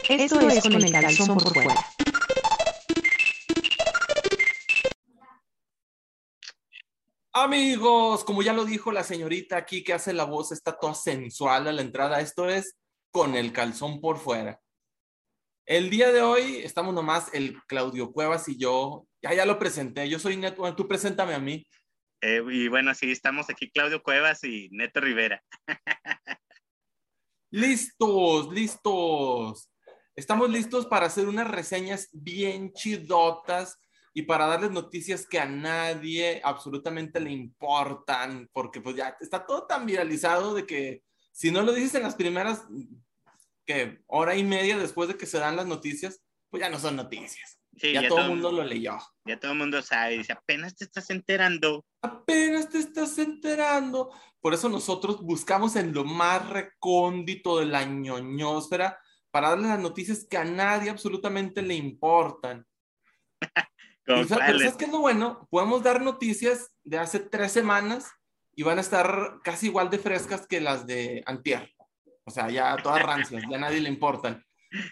Esto es Con el Calzón por Fuera. Amigos, como ya lo dijo la señorita aquí que hace la voz, está toda sensual a la entrada. Esto es Con el Calzón por Fuera. El día de hoy estamos nomás el Claudio Cuevas y yo. Ya lo presenté. Yo soy Neto. Bueno, tú preséntame a mí. Y bueno, sí, estamos aquí Claudio Cuevas y Neto Rivera. Listos. Estamos listos para hacer unas reseñas bien chidotas y para darles noticias que a nadie absolutamente le importan, porque pues ya está todo tan viralizado de que si no lo dices en las primeras hora y media después de que se dan las noticias, pues ya no son noticias. Sí, ya todo el mundo lo leyó. Ya todo el mundo sabe, dice, apenas te estás enterando. Por eso nosotros buscamos en lo más recóndito de la ñoñosfera para darles las noticias que a nadie absolutamente le importan. Pero ¿sabes qué es lo bueno? Podemos dar noticias de hace 3 semanas y van a estar casi igual de frescas que las de antier. O sea, ya todas rancias, ya a nadie le importan.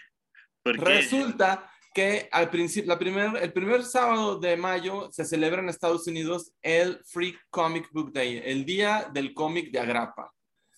Resulta que al principio, el primer sábado de mayo se celebra en Estados Unidos el Free Comic Book Day, el día del cómic de Agrapa.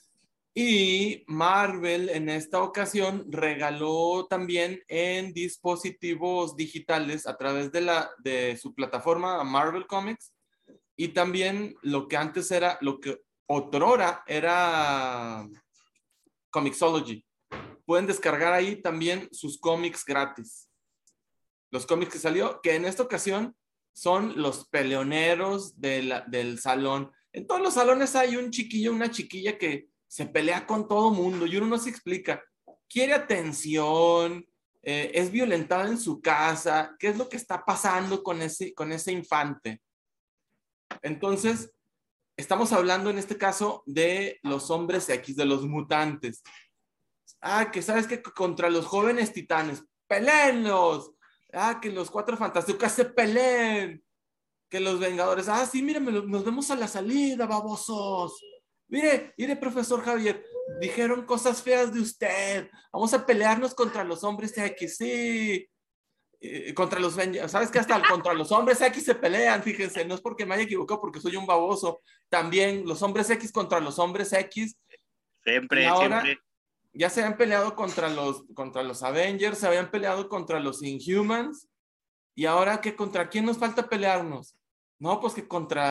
Y Marvel en esta ocasión regaló también en dispositivos digitales a través de su plataforma Marvel Comics y también lo que otrora era Comixology. Pueden descargar ahí también sus cómics gratis. Los cómics que salió, que en esta ocasión son los peleoneros del salón. En todos los salones hay un chiquillo, una chiquilla que se pelea con todo mundo y uno no se explica. Quiere atención, es violentada en su casa. ¿Qué es lo que está pasando con ese infante? Entonces, estamos hablando en este caso de los hombres X, de los mutantes. Que sabes que contra los jóvenes titanes, ¡peléenlos! Que los Cuatro Fantásticos se peleen. Que los Vengadores, sí, mírenme, nos vemos a la salida, babosos. Mire, profesor Javier, dijeron cosas feas de usted. Vamos a pelearnos contra los hombres X, sí. Contra los Vengadores, ¿sabes que hasta contra los hombres X se pelean? Fíjense, no es porque me haya equivocado, porque soy un baboso. También los hombres X contra los hombres X. Siempre. Ya se habían peleado contra los Avengers, se habían peleado contra los Inhumans, y ahora ¿contra quién nos falta pelearnos? No, pues que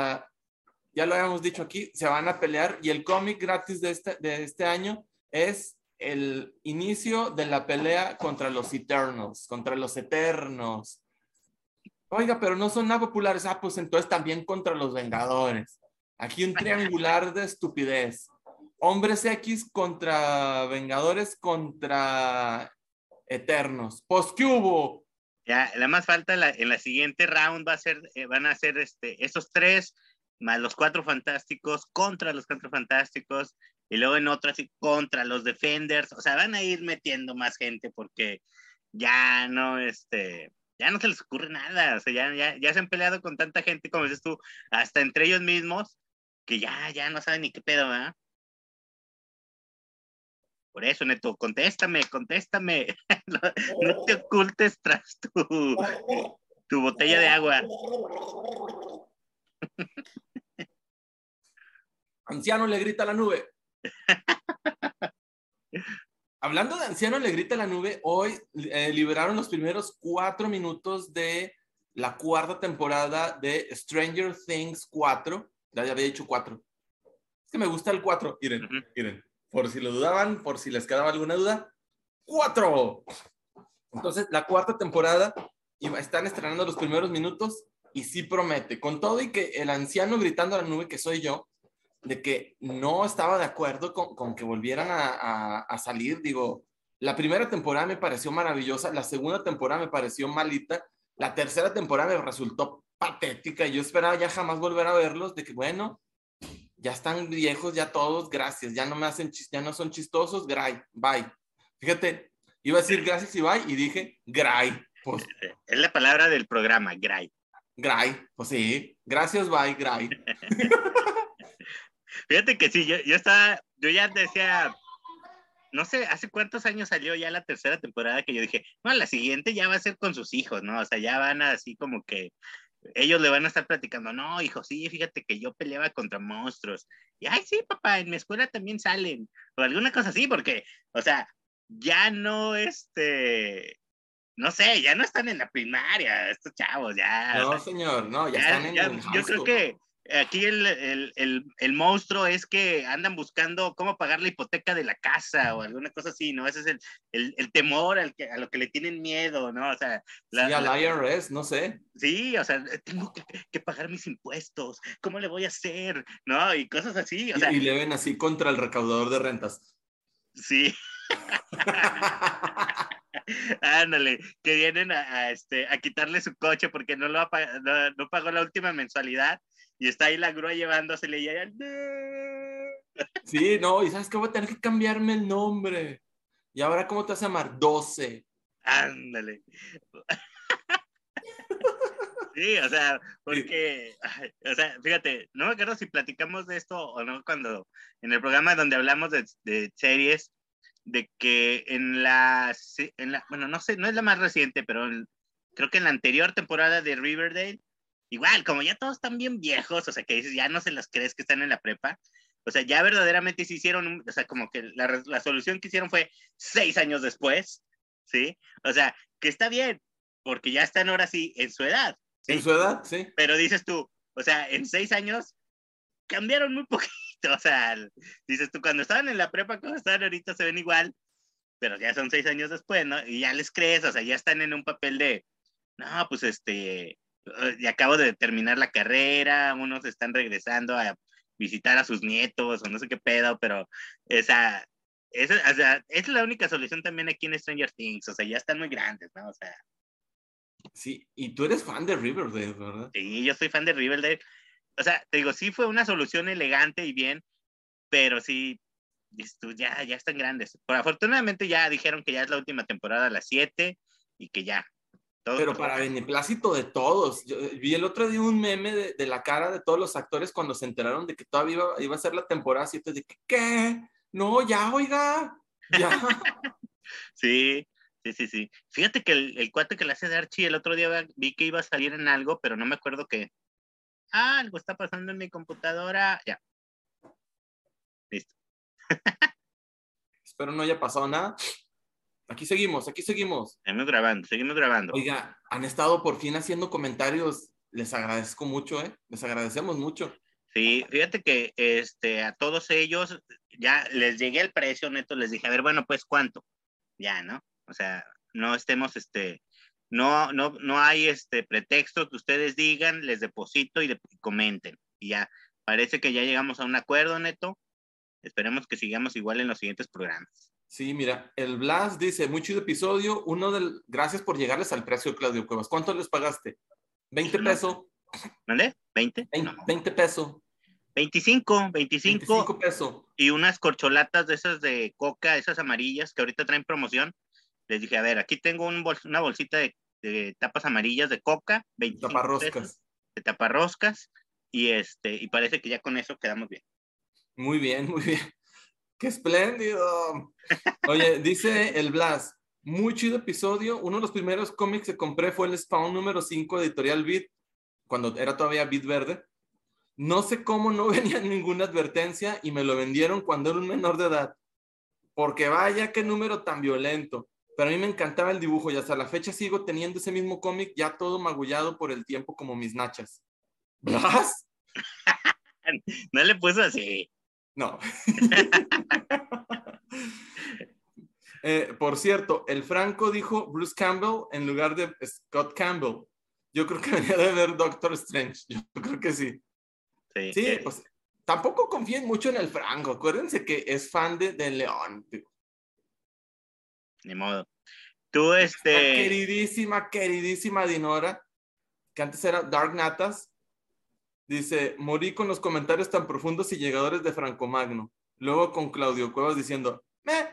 ya lo habíamos dicho aquí, se van a pelear, y el cómic gratis de este año es el inicio de la pelea contra los Eternals, contra los Eternos. Oiga, pero no son nada populares. Pues entonces también contra los Vengadores. Aquí un triangular de estupidez. Hombres X contra Vengadores contra Eternos. Pues, ¿qué hubo? Ya, la más falta en la siguiente round van a ser esos 3 más los 4 Fantásticos contra los 4 Fantásticos y luego en otro así contra los Defenders. O sea, van a ir metiendo más gente porque ya no se les ocurre nada. O sea, ya se han peleado con tanta gente, como dices tú, hasta entre ellos mismos, que ya no saben ni qué pedo, ¿verdad? Por eso, Neto, contéstame. No te ocultes tras tu botella de agua. Anciano le grita a la nube. Hablando de anciano le grita a la nube, hoy liberaron los primeros 4 minutos de la 4ª temporada de Stranger Things 4. Ya había dicho 4. Es que me gusta el 4. Miren. Por si lo dudaban, por si les quedaba alguna duda. 4. Entonces, la 4ª temporada están estrenando los primeros minutos y sí promete. Con todo y que el anciano gritando a la nube, que soy yo, de que no estaba de acuerdo con que volvieran a salir. Digo, la primera temporada me pareció maravillosa, la segunda temporada me pareció malita, la tercera temporada me resultó patética y yo esperaba ya jamás volver a verlos, de que bueno, ya están viejos, ya todos, gracias, ya no son chistosos, bye. Fíjate, iba a decir gracias y bye y dije gray. Pues, es la palabra del programa, gray. Gray, pues sí, gracias, bye, gray. Fíjate que sí, yo ya decía, no sé, ¿hace cuántos años salió ya la tercera temporada? Que yo dije, no, la siguiente ya va a ser con sus hijos, ¿no? O sea, ya van a, así como que ellos le van a estar platicando, no, hijo, sí, fíjate que yo peleaba contra monstruos. Y, ay, sí, papá, en mi escuela también salen. O alguna cosa así, porque, o sea, ya no, no sé, ya no están en la primaria, estos chavos, ya, o No, sea, señor, no, ya ya, están en ya, el high yo creo school. que aquí el monstruo es que andan buscando cómo pagar la hipoteca de la casa o alguna cosa así, ¿no? Ese es el temor a lo que le tienen miedo, ¿no? O sea, Sí, al IRS, no sé. sí, o sea, tengo que pagar mis impuestos, ¿cómo le voy a hacer? ¿No? Y cosas así, o sea, Y le ven así contra el recaudador de rentas. sí, ándale, que vienen a quitarle su coche porque no pagó la última mensualidad y está ahí la grúa llevándosele y ella, "No". Sí, no, y sabes que voy a tener que cambiarme el nombre. ¿Y ahora cómo te vas a llamar? 12. Ándale. Sí, o sea, Sí. porque, o sea, fíjate, no me acuerdo si platicamos de esto o no cuando, en el programa donde hablamos de series, de que bueno, no sé, no es la más reciente, pero creo que en la anterior temporada de Riverdale, igual, como ya todos están bien viejos, o sea, que dices, ya no se las crees que están en la prepa, o sea, ya verdaderamente se hicieron, o sea, como que la solución que hicieron fue 6 años después, ¿sí? O sea, que está bien, porque ya están ahora sí en su edad, En ¿sí? su edad, sí. Pero dices tú, o sea, en 6 años cambiaron muy poquito, o sea, dices tú, cuando estaban en la prepa, cuando estaban ahorita se ven igual, pero ya son 6 años después, ¿no? Y ya les crees, o sea, ya están en un papel de, no, pues ya acabo de terminar la carrera, unos están regresando a visitar a sus nietos, o no sé qué pedo, pero o sea, es la única solución también aquí en Stranger Things, o sea, ya están muy grandes, ¿no? O sea, Sí, y tú eres fan de Riverdale, ¿verdad? sí, yo soy fan de Riverdale, o sea, te digo, sí fue una solución elegante y bien, pero sí, ya están grandes. Pero afortunadamente ya dijeron que ya es la última temporada, las 7, y que ya, todos Pero por para supuesto. beneplácito de todos. Yo vi el otro día un meme de la cara de todos los actores cuando se enteraron de que todavía iba a ser la temporada 7, de que, ¿qué? No, ya, oiga, ya. Sí, sí, sí, sí. Fíjate que el cuate que le hace de Archie el otro día vi que iba a salir en algo, pero no me acuerdo qué. Ah, algo está pasando en mi computadora. Ya, listo. Espero no haya pasado nada. Aquí seguimos, aquí seguimos. Seguimos grabando, seguimos grabando. Oiga, han estado por fin haciendo comentarios. Les agradezco mucho, ¿eh? Les agradecemos mucho. Sí, fíjate que a todos ellos ya les llegué el precio neto, les dije, a ver, bueno, pues cuánto. Ya, ¿no? O sea, no estemos, no hay pretexto que ustedes digan, les deposito y comenten. Y ya, parece que ya llegamos a un acuerdo, Neto. Esperemos que sigamos igual en los siguientes programas. Sí, mira, el Blas dice, muy chido episodio. Gracias por llegarles al precio, Claudio Cuevas. ¿Cuánto les pagaste? 20 No, pesos. ¿vale? ¿20? No. 20 pesos. 25, 25 25 pesos. y unas corcholatas de esas de coca, esas amarillas que ahorita traen promoción. Les dije, a ver, aquí tengo una bolsita de tapas amarillas de coca, 25 pesos, Taparroscas. de taparroscas, y parece que ya con eso quedamos bien. Muy bien, muy bien. ¡Qué espléndido! Oye, dice el Blas, muy chido episodio. Uno de los primeros cómics que compré fue el Spawn número 5 de Editorial Beat, cuando era todavía Beat Verde. No sé cómo no venía ninguna advertencia y me lo vendieron cuando era un menor de edad. Porque vaya, qué número tan violento. Pero a mí me encantaba el dibujo y hasta la fecha sigo teniendo ese mismo cómic ya todo magullado por el tiempo como mis nachas. ¿Blas? No le puso así. No. Por cierto, el Franco dijo Bruce Campbell en lugar de Scott Campbell. Yo creo que venía de ver Doctor Strange. Yo creo que sí. Sí, Sí, pues tampoco confíen mucho en el Franco. Acuérdense que es fan de León. ni modo. Tú, La queridísima, queridísima Dinora, que antes era Dark Natas, dice, morí con los comentarios tan profundos y llegadores de Franco Magno. Luego con Claudio Cuevas diciendo, ¡meh!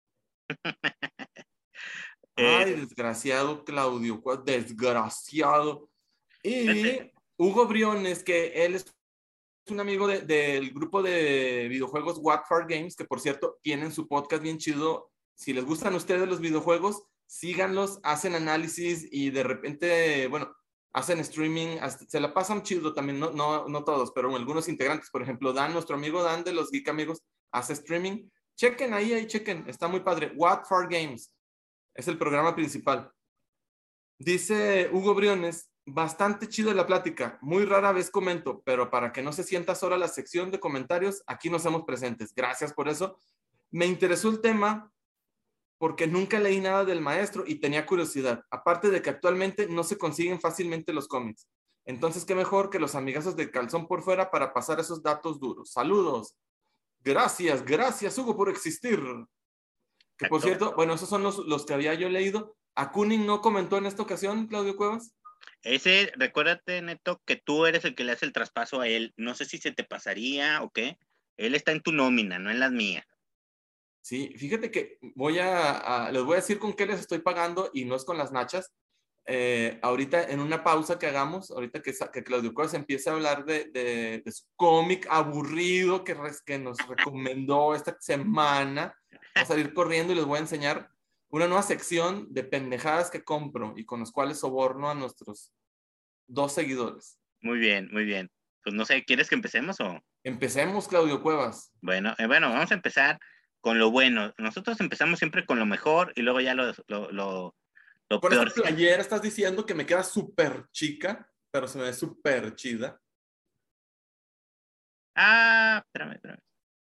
Ay, eh, desgraciado Claudio Cuevas, desgraciado. Y fíjate, Hugo Briones, que él es un amigo del grupo de videojuegos What for Games, que por cierto tienen su podcast bien chido. Si les gustan a ustedes los videojuegos, síganlos, hacen análisis y de repente, bueno, hacen streaming, se la pasan chido también, no todos, pero algunos integrantes, por ejemplo, Dan, nuestro amigo Dan de los Geek Amigos, hace streaming. Chequen ahí chequen, está muy padre. What for Games es el programa principal. Dice Hugo Briones, bastante chido la plática, muy rara vez comento, pero para que no se sienta sola la sección de comentarios, aquí nos hacemos presentes. Gracias por eso. Me interesó el tema porque nunca leí nada del maestro y tenía curiosidad, aparte de que actualmente no se consiguen fácilmente los cómics. Entonces, qué mejor que los amigazos de Calzón por Fuera para pasar esos datos duros. Saludos. Gracias Hugo por existir. Que por cierto, bueno, esos son los que había yo leído. ¿Akunin no comentó en esta ocasión, Claudio Cuevas? Ese, recuérdate, Neto, que tú eres el que le hace el traspaso a él. No sé si se te pasaría o qué. Él está en tu nómina, no en las mías. Sí, fíjate que les voy a decir con qué les estoy pagando y no es con las nachas. Ahorita en una pausa que hagamos, ahorita que Claudio Cuevas empiece a hablar de su cómic aburrido que nos recomendó esta semana, vamos a ir corriendo y les voy a enseñar una nueva sección de pendejadas que compro y con las cuales soborno a nuestros 2 seguidores. Muy bien, muy bien. Pues no sé, ¿quieres que empecemos o...? Empecemos, Claudio Cuevas. Bueno, vamos a empezar con lo bueno. Nosotros empezamos siempre con lo mejor y luego ya lo Con peor. esta playera estás diciendo que me queda súper chica, pero se me ve súper chida. Espérame.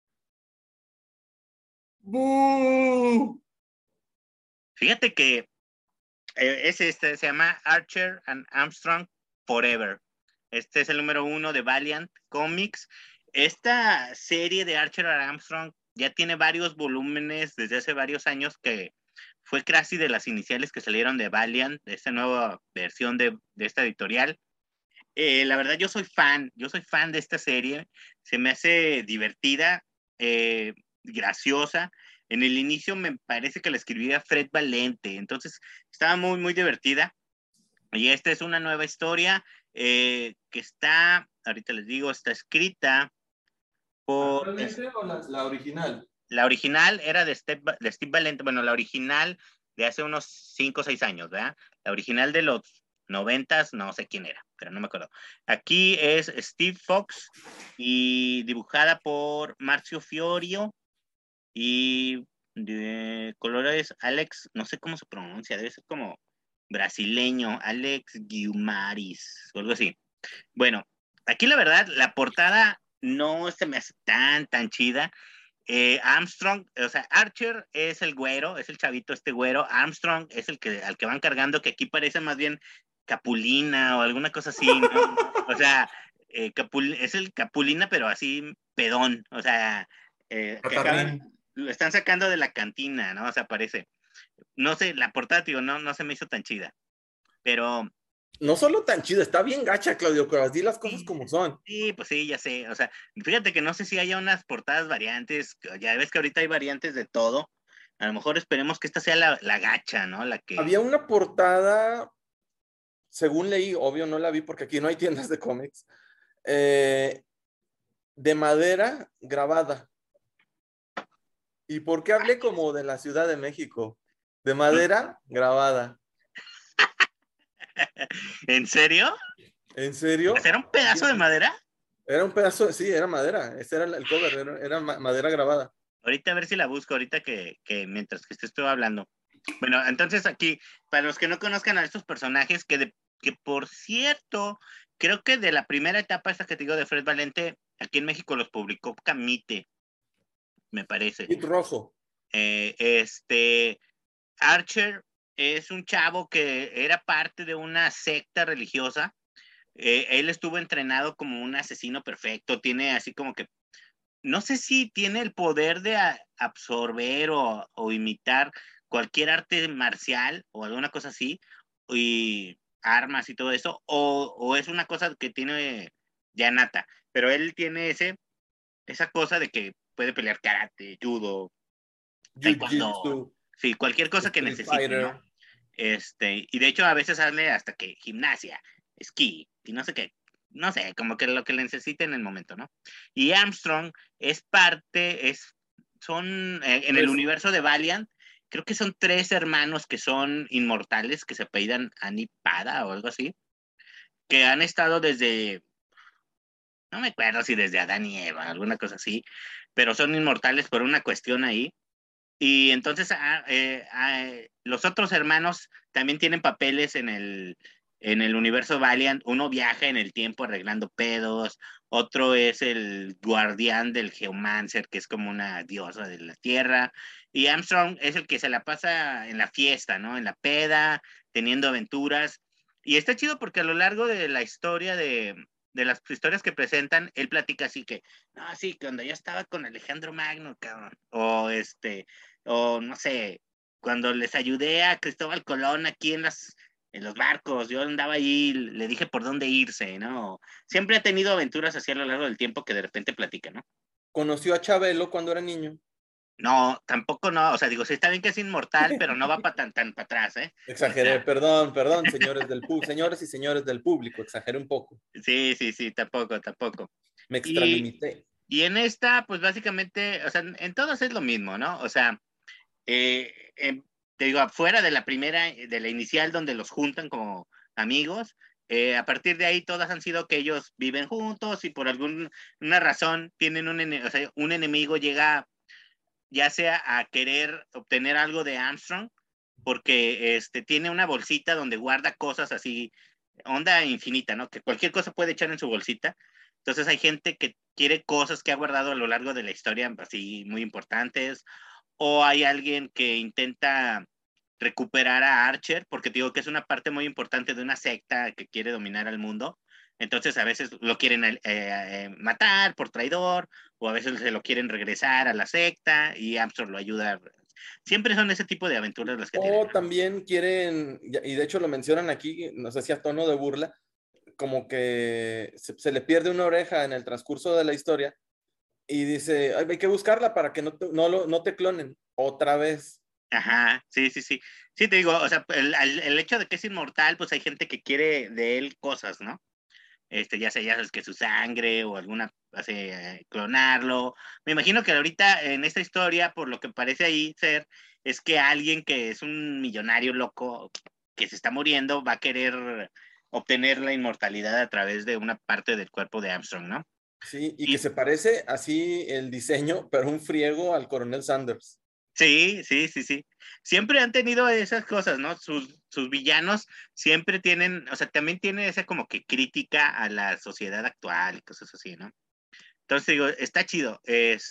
¡Bú! Fíjate que se llama Archer and Armstrong Forever. Este es el número 1 de Valiant Comics. Esta serie de Archer and Armstrong ya tiene varios volúmenes desde hace varios años, que fue casi de las iniciales que salieron de Valiant, de esta nueva versión de esta editorial. La verdad, yo soy fan de esta serie. Se me hace divertida, graciosa. En el inicio me parece que la escribía Fred Valente, entonces estaba muy, muy divertida. Y esta es una nueva historia que está, ahorita les digo, está escrita por... ¿Actualmente o la original? La original era de Steve Valente, bueno, la original de hace unos 5 o 6 años, ¿verdad? La original de los 90s, no sé quién era, pero no me acuerdo. Aquí es Steve Fox y dibujada por Marcio Fiorio y de colores Alex, no sé cómo se pronuncia, debe ser como brasileño, Alex Guimaris o algo así. Bueno, aquí la verdad, la portada no se me hace tan chida. Armstrong, o sea, Archer es el güero, es el chavito este güero. Armstrong es al que van cargando, que aquí parece más bien Capulina o alguna cosa así, ¿no? O sea, es el Capulina, pero así pedón, o sea, lo están sacando de la cantina, ¿no? O sea, parece. No sé, la portada, digo, no se me hizo tan chida, pero... No solo tan chida, está bien gacha, Claudio Cuevas, di las cosas como son. Sí, pues sí, ya sé. O sea, fíjate que no sé si haya unas portadas variantes. Ya ves que ahorita hay variantes de todo. A lo mejor esperemos que esta sea la gacha, ¿no? La que... Había una portada, según leí, obvio no la vi porque aquí no hay tiendas de cómics, de madera grabada. ¿Y por qué hablé como de la Ciudad de México? De madera grabada. ¿En serio? ¿En serio? ¿Era un pedazo de madera? Era un pedazo, sí, era madera. Ese era el cover, era madera grabada. Ahorita a ver si la busco, ahorita que mientras que estoy hablando. Bueno, entonces aquí, para los que no conozcan a estos personajes, que por cierto, creo que de la primera etapa esta que te digo de Fred Valente, aquí en México los publicó Camite, me parece. Kit Rojo. Archer es un chavo que era parte de una secta religiosa. Él estuvo entrenado como un asesino perfecto. Tiene así como que, no sé si tiene el poder de absorber o imitar cualquier arte marcial o alguna cosa así, y armas y todo eso, o es una cosa que tiene ya nata. Pero él tiene esa cosa de que puede pelear karate, judo, taekwondo, sí, cualquier cosa que necesite, ¿no? Y de hecho a veces sale hasta que gimnasia, esquí y no sé qué. no sé, como que lo que le necesite en el momento, ¿no? Y Armstrong en el Pues, universo de Valiant, creo que son 3 hermanos que son inmortales, que se apellidan Anipada o algo así, que han estado desde, no me acuerdo si desde Adán y Eva, alguna cosa así, pero son inmortales por una cuestión ahí. Y entonces los otros hermanos también tienen papeles en el universo Valiant. Uno viaja en el tiempo arreglando pedos, otro es el guardián del Geomancer, que es como una diosa de la tierra, y Armstrong es el que se la pasa en la fiesta, ¿no? En la peda, teniendo aventuras. Y está chido porque a lo largo de la historia de las historias que presentan, él platica así que, no, sí, cuando yo estaba con Alejandro Magno, cabrón, o no sé, cuando les ayudé a Cristóbal Colón aquí en los barcos, yo andaba ahí, le dije por dónde irse, ¿no? Siempre ha tenido aventuras así a lo largo del tiempo que de repente platica, ¿no? conoció a Chabelo cuando era niño. No, tampoco no, o sea, digo, sí está bien que es inmortal, pero no va tan para atrás, ¿eh? O Exageré, sea, perdón, señores y señores del público, exageré un poco. sí, tampoco. Me Y, extralimité. y en esta, pues básicamente, o sea, en todas es lo mismo, ¿no? O sea, eh, eh, te digo, afuera de la primera, de la inicial, donde los juntan como amigos, a partir de ahí todas han sido que ellos viven juntos y por alguna razón tienen o sea, un enemigo llega ya sea a querer obtener algo de Armstrong, porque tiene una bolsita donde guarda cosas así, onda infinita, ¿no? Que cualquier cosa puede echar en su bolsita. Entonces hay gente que quiere cosas que ha guardado a lo largo de la historia, así muy importantes, o hay alguien que intenta recuperar a Archer, porque digo que es una parte muy importante de una secta que quiere dominar al mundo. Entonces a veces lo quieren matar por traidor, o a veces se lo quieren regresar a la secta y Armstrong lo ayuda. Siempre son ese tipo de aventuras las que tienen, O ¿no? también quieren, y de hecho lo mencionan aquí, no sé si a tono de burla, como que se le pierde una oreja en el transcurso de la historia y dice, "Ay, hay que buscarla para que no te clonen otra vez". Ajá, sí. Sí, te digo, o sea, el hecho de que es inmortal, pues hay gente que quiere de él cosas, ¿no? Ya sabes que su sangre o alguna, clonarlo. Me imagino que ahorita en esta historia, por lo que parece ahí ser, es que alguien que es un millonario loco que se está muriendo va a querer obtener la inmortalidad a través de una parte del cuerpo de Armstrong, ¿no? Sí, y que Y se parece así el diseño, pero un friego al coronel Sanders. sí. Siempre han tenido esas cosas, ¿no? Sus villanos siempre tienen, o sea, también tiene esa como que crítica a la sociedad actual y cosas así, ¿no? Entonces digo, está chido.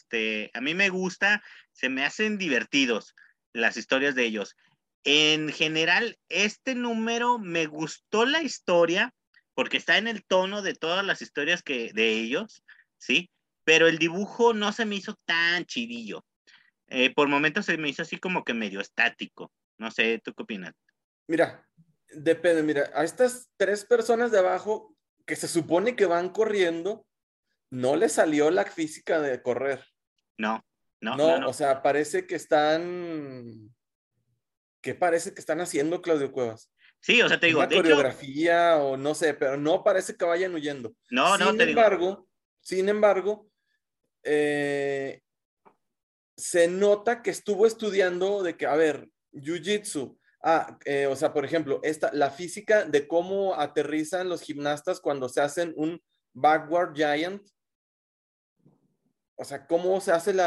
A mí me gusta, se me hacen divertidos las historias de ellos. En general, este número me gustó la historia porque está en el tono de todas las historias de ellos, ¿sí? Pero el dibujo no se me hizo tan chidillo. Por momentos se me hizo así como que medio estático. No sé, ¿tú qué opinas? Mira, depende, mira, a estas tres personas de abajo que se supone que van corriendo, no les salió la física de correr. No, No, no. o sea, parece que están haciendo, Claudio Cuevas? Sí, o sea, te digo, Una de hecho, coreografía o no sé, pero no parece que vayan huyendo. no, Sin te digo, embargo, sin embargo, eh, se nota que estuvo estudiando de que, a ver, Jiu-Jitsu, o sea, por ejemplo, la física de cómo aterrizan los gimnastas cuando se hacen un backward giant, o sea, cómo se hace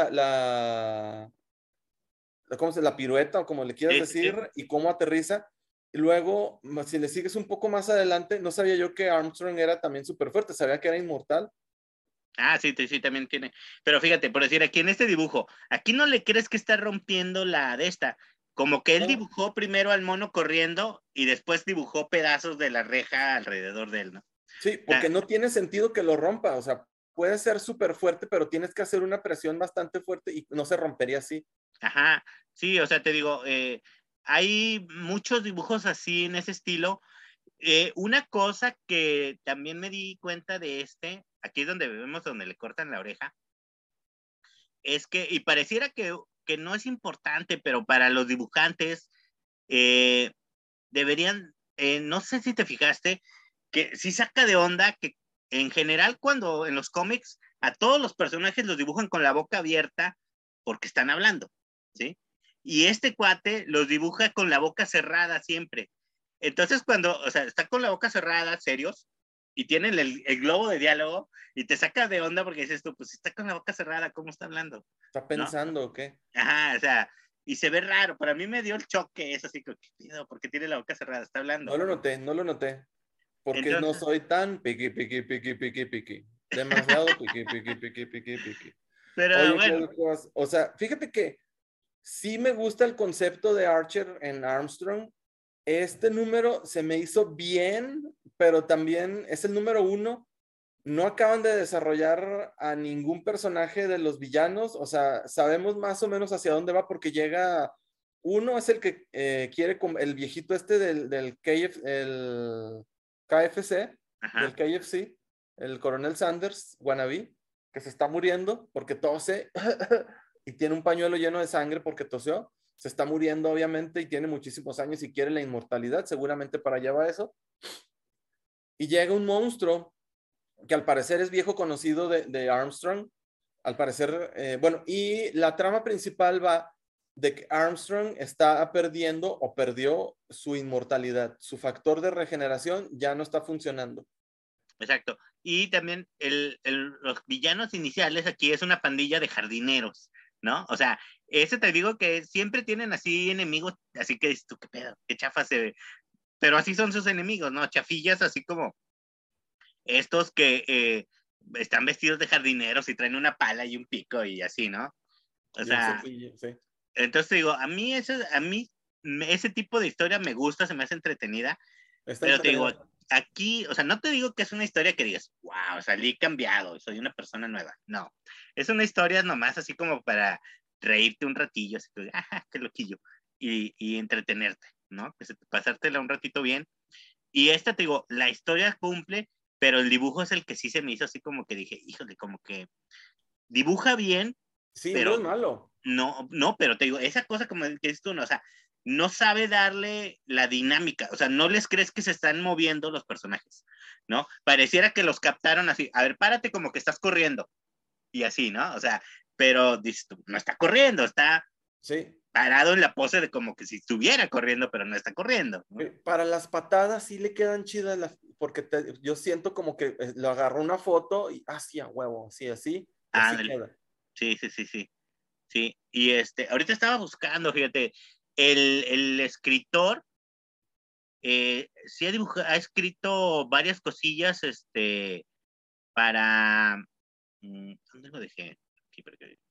la pirueta o como le quieras sí. decir y cómo aterriza. Y luego, si le sigues un poco más adelante, no sabía yo que Armstrong era también súper fuerte, sabía que era inmortal. Ah, sí, también tiene. Pero fíjate, por decir, aquí en este dibujo, aquí no le crees que está rompiendo la de esta. Como que él ¿No? dibujó primero al mono corriendo y después dibujó pedazos de la reja alrededor de él, ¿no? Sí, O porque sea, no tiene sentido que lo rompa, o sea, puede ser súper fuerte, pero tienes que hacer una presión bastante fuerte y no se rompería así. ajá, sí, o sea, te digo, hay muchos dibujos así en ese estilo. Una cosa que también me di cuenta de aquí es donde vemos donde le cortan la oreja, es que, y pareciera que no es importante, pero para los dibujantes, deberían, no sé si te fijaste, que sí saca de onda que en general, cuando en los cómics a todos los personajes los dibujan con la boca abierta porque están hablando, ¿sí? Y este cuate los dibuja con la boca cerrada siempre. Entonces, cuando, o sea, está con la boca cerrada, serios, y tienen el globo de diálogo, y te sacas de onda porque dices tú, pues si está con la boca cerrada, ¿cómo está hablando? ¿Está pensando o qué? Ajá, o sea, y se ve raro. Para mí me dio el choque, es así, ¿qué pido? ¿Por qué tiene la boca cerrada? Está hablando. No lo noté. Porque no Entonces, soy tan piqui. Demasiado piqui. pero Oye, bueno, Claudio Cuevas, o sea, fíjate que sí me gusta el concepto de Archer en Armstrong. Este número se me hizo bien, pero también es el número 1. No acaban de desarrollar a ningún personaje de los villanos. O sea, sabemos más o menos hacia dónde va porque llega. Uno es el que quiere, el viejito este del el KFC, del ajá, KFC, el coronel Sanders, wannabe, que se está muriendo porque tose y tiene un pañuelo lleno de sangre porque tosió. Se está muriendo, obviamente, y tiene muchísimos años y quiere la inmortalidad, seguramente para allá va eso. Y llega un monstruo que al parecer es viejo conocido de Armstrong. Al parecer, bueno, y la trama principal va de que Armstrong está perdiendo o perdió su inmortalidad. Su factor de regeneración ya no está funcionando. exacto. Y también los villanos iniciales aquí es una pandilla de jardineros, ¿no? O sea, ese te digo que siempre tienen así enemigos, así que dices tú, qué pedo, qué chafa se ve. Pero así son sus enemigos, ¿no? Chafillas, así como estos que están vestidos de jardineros y traen una pala y un pico y así, ¿no? O Y un sea, cepillo, sí. entonces te digo, a mí ese tipo de historia me gusta, se me hace entretenida, Está pero te digo, entretenida. aquí, o sea, no te digo que es una historia que digas, wow, salí cambiado, soy una persona nueva. No, es una historia nomás así como para reírte un ratillo, así que, ajá, qué loquillo, y entretenerte, ¿no? Pasártela un ratito bien. Y esta, te digo, la historia cumple, pero el dibujo es el que sí se me hizo así como que dije, híjole, como que dibuja bien, Sí, no es pero malo. no, pero te digo, esa cosa como que dices tú, no, o sea, no sabe darle la dinámica, o sea, no les crees que se están moviendo los personajes, ¿no? Pareciera que los captaron así, a ver, párate como que estás corriendo, y así, ¿no? O sea, pero dices tú, no está corriendo, está Sí. parado en la pose de como que si estuviera corriendo, pero no está corriendo, ¿no? Para las patadas sí le quedan chidas, porque yo siento como que lo agarró una foto y así a huevo, así, así, y así Ándale, queda. sí. Sí, y ahorita estaba buscando, fíjate, el escritor sí ha escrito varias cosillas, para, ¿dónde lo dejé? Aquí,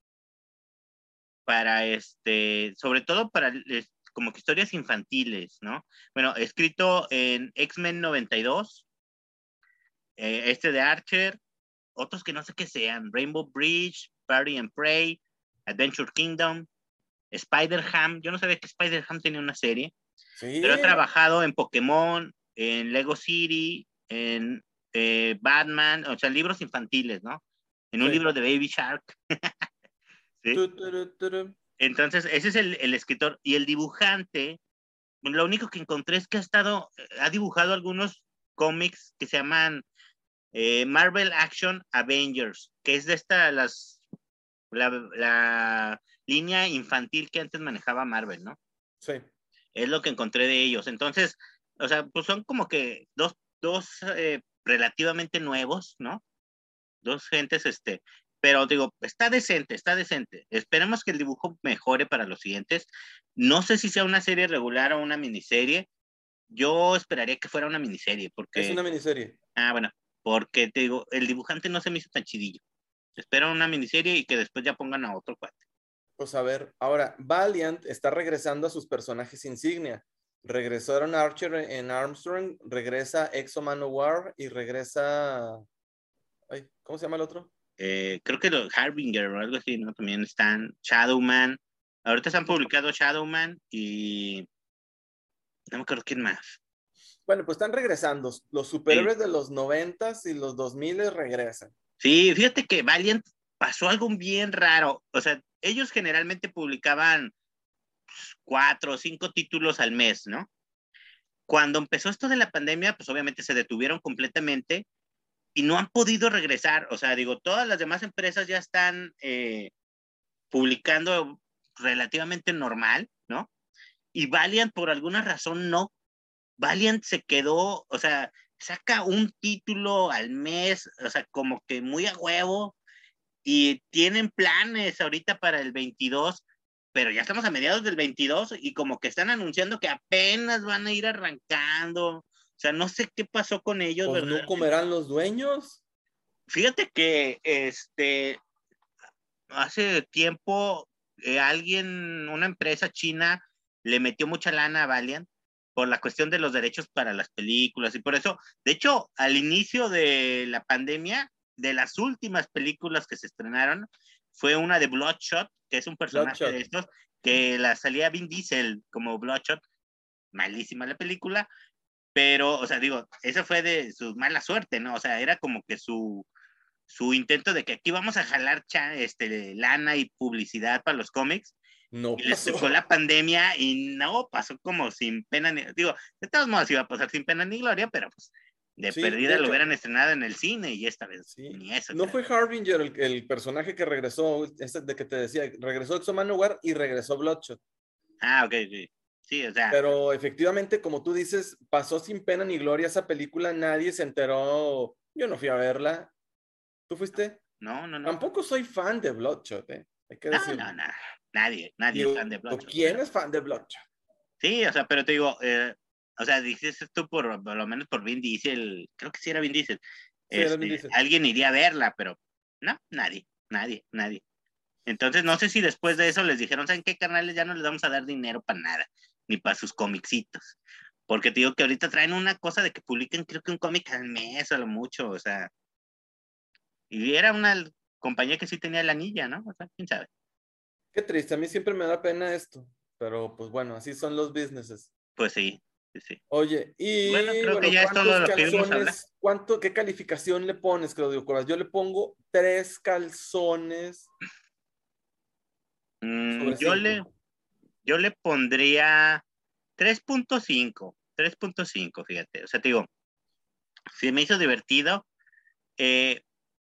para, sobre todo para, como que historias infantiles, ¿no? Bueno, ha escrito en X-Men 92, de Archer, otros que no sé qué sean, Rainbow Bridge, Party and Prey, Adventure Kingdom, Spider-Ham. Yo no sabía que Spider-Ham tenía una serie, pero he Sí, trabajado en Pokémon, en Lego City, en Batman, o sea, libros infantiles, ¿no? En un sí. libro de Baby Shark, ¿sí? Tu. Entonces, ese es el escritor. Y el dibujante, lo único que encontré es que ha dibujado algunos cómics que se llaman Marvel Action Avengers, que es de la línea infantil que antes manejaba Marvel, ¿no? Sí. Es lo que encontré de ellos. Entonces, o sea, pues son como que dos relativamente nuevos, ¿no? Dos gentes, pero digo, está decente, está decente. Esperemos que el dibujo mejore para los siguientes. No sé si sea una serie regular o una miniserie. Yo esperaría que fuera una miniserie, Es porque, una miniserie. bueno, porque te digo, el dibujante no se me hizo tan chidillo. Espero una miniserie y que después ya pongan a otro cuate. Pues a ver, ahora, Valiant está regresando a sus personajes insignia. Regresaron Archer en Armstrong, regresa Exo Manowar y regresa. Ay, ¿cómo se llama el otro? Creo que los Harbinger o algo así, ¿no? También están Shadowman. Ahorita se han publicado Shadowman y no me acuerdo quién más. Bueno, pues están regresando. Los Sí, superhéroes de los 90s y los 2000 regresan. sí, fíjate que Valiant pasó algo bien raro. O sea, ellos generalmente publicaban 4 o 5 títulos al mes, ¿no? Cuando empezó esto de la pandemia, pues obviamente se detuvieron completamente y no han podido regresar. O sea, digo, todas las demás empresas ya están publicando relativamente normal, ¿no? Y Valiant por alguna razón no. Valiant se quedó, o sea, saca un título al mes, o sea, como que muy a huevo, y tienen planes ahorita para el 22, pero ya estamos a mediados del 22 y como que están anunciando que apenas van a ir arrancando. O sea, no sé qué pasó con ellos, Pues ¿verdad? no comerán los dueños. Fíjate que hace tiempo una empresa china, le metió mucha lana a Valiant por la cuestión de los derechos para las películas y por eso, de hecho, al inicio de la pandemia, de las últimas películas que se estrenaron, fue una de Bloodshot, que es un personaje Bloodshot. de estos, que la salía Vin Diesel como Bloodshot, malísima la película, pero, o sea, digo, esa fue de su mala suerte, ¿no? O sea, era como que su intento de que aquí vamos a jalar lana y publicidad para los cómics, No y les tocó pasó. la pandemia y no, pasó como sin pena ni, digo, de todos modos iba a pasar sin pena ni gloria, pero pues de Sí, de perdida lo hecho, hubieran estrenado en el cine y esta vez sí. ni eso. No Creo. fue Harbinger el personaje que regresó, este de que te decía, regresó Exo Manowar y regresó Bloodshot. Ah, ok, sí. Sí, o sea, Pero efectivamente, como tú dices, pasó sin pena ni gloria esa película, nadie se enteró. Yo no fui a verla. ¿Tú fuiste? no. Tampoco soy fan de Bloodshot, hay que decirlo. No. Nadie es fan de Digo, Bloodshot, ¿quién pero es fan de Bloodshot? sí, o sea, pero te digo, o sea, dices tú por lo menos por Vin Diesel, creo que sí era Vin Diesel, Sí, era Vin Diesel. alguien iría a verla, pero no, nadie. Entonces, no sé si después de eso les dijeron, ¿saben qué, carnales? Ya no les vamos a dar dinero para nada, ni para sus comicitos. Porque te digo que ahorita traen una cosa de que publiquen, creo que un cómic al mes a lo mucho, o sea, y era una compañía que sí tenía la anilla, ¿no? O sea, quién sabe. Qué triste, a mí siempre me da pena esto. Pero pues bueno, así son los businesses. Pues sí, sí. Oye, Bueno, y creo que bueno, ya es todo ¿cuántos lo que íbamos a hablar. calzones, qué calificación le pones, Claudio Cuevas? Yo le pongo 3 calzones Mm, sobre 5. yo le pondría 3.5, fíjate. O sea, te digo, si me hizo divertido, eh,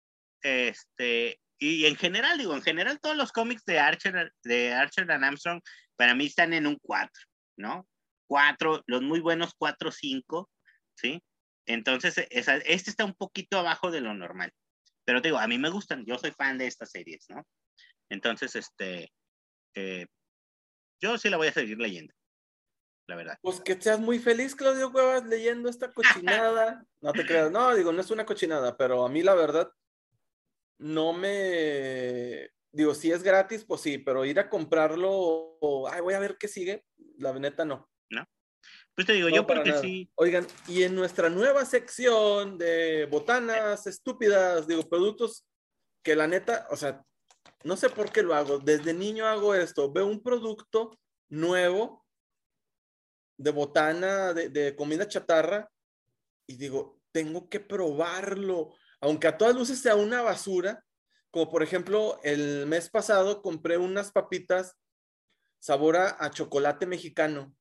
y en general, digo, en general todos los cómics de Archer and Armstrong, para mí están en un 4, ¿no? 4, los muy buenos 4, 5, ¿sí? Entonces, este está un poquito abajo de lo normal. Pero te digo, a mí me gustan, yo soy fan de estas series, ¿no? Entonces, eh, yo sí la voy a seguir leyendo, la verdad. Pues que seas muy feliz, Claudio Cuevas, leyendo esta cochinada. No te creas, no, digo, no es una cochinada, pero a mí la verdad no me... Digo, si es gratis, pues sí, pero ir a comprarlo, ay, voy a ver qué sigue, la neta no. ¿No? Pues te digo, No, yo para porque nada. sí, Oigan, y en nuestra nueva sección de botanas estúpidas, digo, productos que la neta, o sea, no sé por qué lo hago. Desde niño hago esto. Veo un producto nuevo de botana, de comida chatarra, y digo, tengo que probarlo. Aunque a todas luces sea una basura, como por ejemplo, el mes pasado compré unas papitas sabor a chocolate mexicano.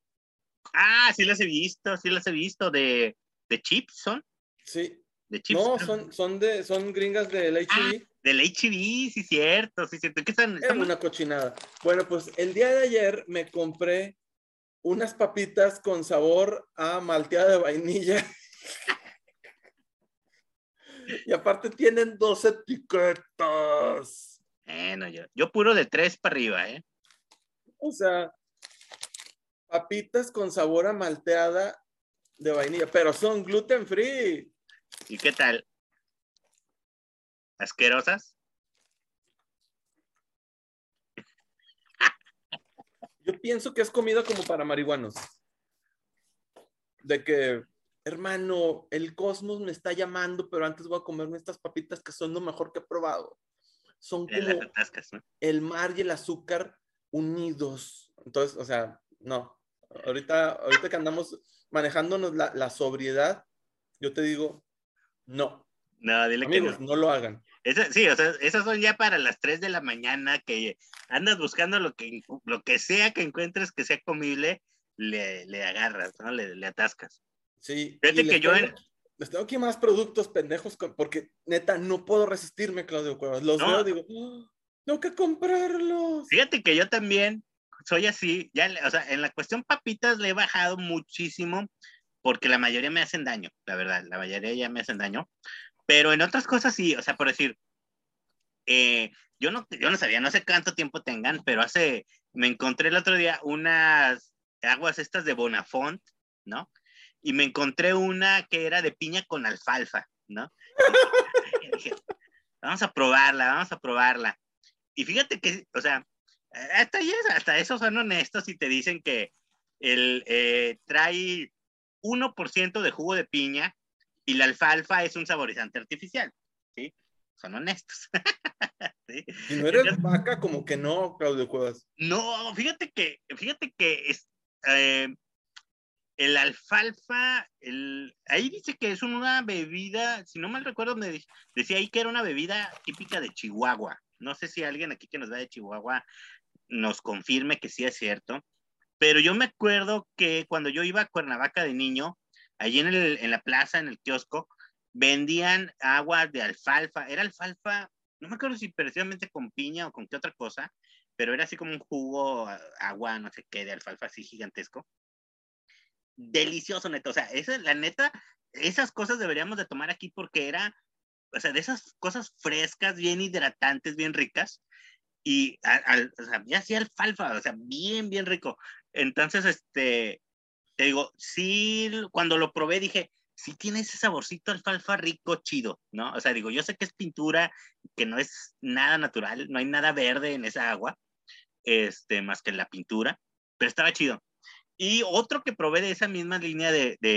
sí las he visto de chips, ¿son? Sí. De chips, No, creo. son gringas del Ah, H-E-B. del HB, sí, cierto, que Es están una cochinada. Bueno, pues el día de ayer me compré unas papitas con sabor a malteada de vainilla. Y aparte tienen 2 etiquetas. no, yo puro de 3 para arriba, ¿eh? O sea, papitas con sabor a malteada de vainilla, pero son gluten free. ¿Y qué tal? ¿Asquerosas? Yo pienso que es comida como para marihuanos. De que, hermano, el cosmos me está llamando, pero antes voy a comerme estas papitas que son lo mejor que he probado. Son Las como atascas, ¿no? el mar y el azúcar unidos. Entonces, o sea, no. Ahorita que andamos manejándonos la sobriedad, yo te digo, no. No, dile que Amigos, no. no lo hagan. Sí, o sea, esas son ya para las 3 de la mañana que andas buscando lo que sea que encuentres que sea comible, le agarras, ¿no? Le atascas. Sí, y Fíjate que yo les tengo aquí más productos pendejos porque neta no puedo resistirme, Claudio Cuevas. Los veo, digo, tengo que comprarlos. Fíjate que yo también soy así, ya, o sea, en la cuestión papitas le he bajado muchísimo porque la mayoría me hacen daño, la verdad, la mayoría ya me hacen daño, pero en otras cosas sí, o sea, por decir, yo no sabía, no sé cuánto tiempo tengan, pero me encontré el otro día unas aguas estas de Bonafont, ¿no? Y me encontré una que era de piña con alfalfa, ¿no? Y dije, vamos a probarla. Y fíjate que, o sea, hasta esos son honestos y te dicen que trae 1% de jugo de piña y la alfalfa es un saborizante artificial, ¿sí? Son honestos. ¿Sí? Si no eres vaca, como que no, Claudio Cuevas. No, fíjate que el alfalfa, ahí dice que es una bebida, si no mal recuerdo, me decía ahí que era una bebida típica de Chihuahua. No sé si alguien aquí que nos va de Chihuahua nos confirme que sí es cierto, pero yo me acuerdo que cuando yo iba a Cuernavaca de niño, allí en la plaza, en el kiosco, vendían agua de alfalfa. Era alfalfa, no me acuerdo si precisamente con piña o con qué otra cosa, pero era así como un jugo, agua, no sé qué, de alfalfa así gigantesco. Delicioso, neta. O sea, la neta, esas cosas deberíamos de tomar aquí porque era, o sea, de esas cosas frescas, bien hidratantes, bien ricas. Y, o sea, ya hacía alfalfa, o sea, bien, bien rico. Entonces, te digo, sí, cuando lo probé dije, sí tiene ese saborcito alfalfa rico, chido, ¿no? O sea, digo, yo sé que es pintura, que no es nada natural, no hay nada verde en esa agua, más que la pintura, pero estaba chido. Y otro que probé de esa misma línea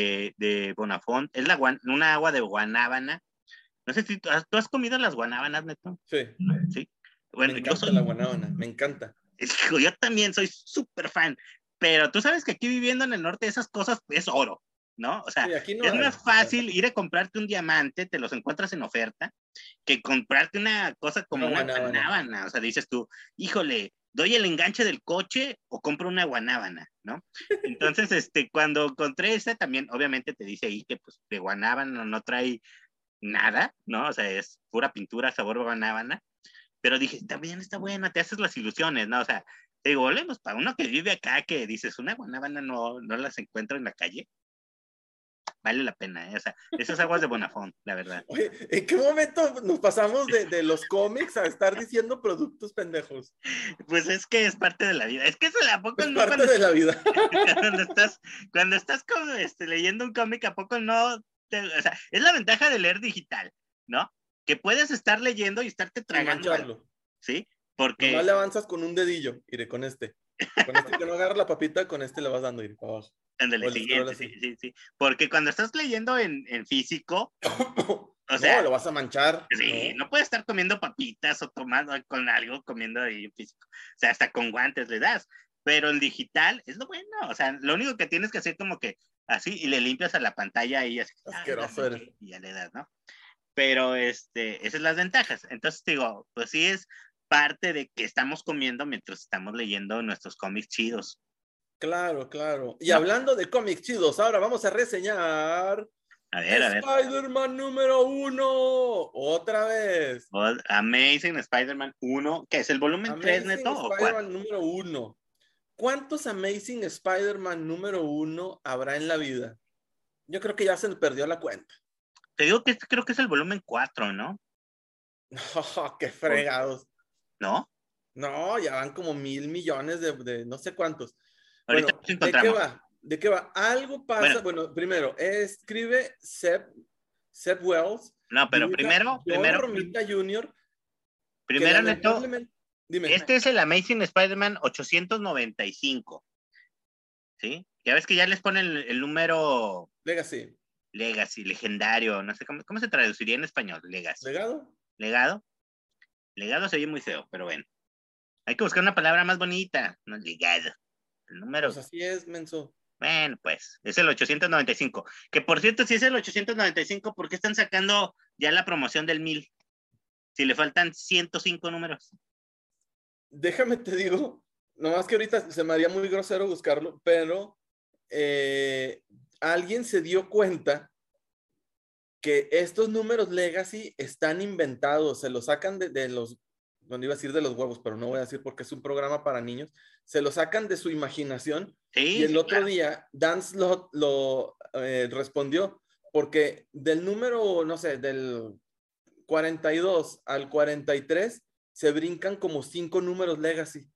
de Bonafont es una agua de guanábana. No sé si tú has comido las guanábanas, Neto. Sí. Sí. Me encanta la guanábana, me encanta. Yo también soy súper fan, pero tú sabes que aquí viviendo en el norte esas cosas es oro, ¿no? O sea, Sí, aquí no es hay. más fácil ir a comprarte un diamante, te los encuentras en oferta, que comprarte una cosa como una guanábana. O sea, dices tú, híjole, doy el enganche del coche o compro una guanábana, ¿no? Entonces, cuando encontré esta, también obviamente te dice ahí que pues de guanábana no trae nada, ¿no? O sea, es pura pintura, sabor guanábana. Pero dije, también está buena, te haces las ilusiones, ¿no? O sea, te digo, volvemos para uno que vive acá, que dices, una guanábana no las encuentro en la calle, vale la pena, ¿eh? O sea, esas aguas de Bonafont, la verdad. Oye, ¿en qué momento nos pasamos de los cómics a estar diciendo productos pendejos? Pues es que es parte de la vida. Es que eso ¿a poco Es no parte de la vida. cuando estás como, leyendo un cómic, ¿a poco no? O sea, es la ventaja de leer digital, ¿no? Que puedes estar leyendo y estarte Sin tragando algo, mancharlo. ¿sí? Nomás Porque le avanzas con un dedillo, iré con este. Con este que no agarra la papita, con este le vas dando, iré para abajo. ándale, O el scroll siguiente, así. sí. Porque cuando estás leyendo en físico, o No, sea, lo vas a manchar. sí, No. no puedes estar comiendo papitas o tomando con algo, comiendo ahí en físico. O sea, hasta con guantes le das. Pero en digital es lo bueno. O sea, lo único que tienes que hacer como que así y le limpias a la pantalla y así, Asqueroso eres. y ya le das, ¿no? Pero esas son las ventajas. Entonces digo, pues sí es parte de que estamos comiendo mientras estamos leyendo nuestros cómics chidos. Claro, claro. Y No, hablando de cómics chidos, ahora vamos a reseñar a ver. Spider-Man número 1. Otra vez. Amazing Spider-Man 1, ¿qué es el volumen 3, Amazing Neto, o 4? Spider-Man número 1. ¿Cuántos Amazing Spider-Man número 1 habrá en la vida? Yo creo que ya se le perdió la cuenta. Te digo que creo que es el volumen 4, ¿no? Oh, qué fregados. ¿No? No, ya van como 1,000,000,000 de no sé cuántos. Ahorita Bueno, nos ¿de qué encontramos. va? ¿De qué va? Algo pasa. Bueno, primero, escribe Seb Wells, No, pero dibuja John Romita Jr., que primero, Neto, lamentablemente, dime, este es el Amazing Spider-Man 895, ¿sí? Ya ves que ya les ponen el número Legacy, Legacy, legendario, no sé cómo se traduciría en español, Legacy. legado. ¿Legado? Legado se oye muy feo, pero bueno. Hay que buscar una palabra más bonita, no legado. El número, Pues así es, menso. bueno, pues, es el 895. Que por cierto, si es el 895, ¿por qué están sacando ya la promoción del 1000? Si le faltan 105 números. Déjame te digo, nomás que ahorita se me haría muy grosero buscarlo, pero alguien se dio cuenta que estos números Legacy están inventados, se los sacan de los, no iba a decir de los huevos, pero no voy a decir porque es un programa para niños, se lo sacan de su imaginación. Sí, Y el sí, otro claro. día Dan Slott lo respondió, porque del número, no sé, del 42 al 43 se brincan como 5 números Legacy.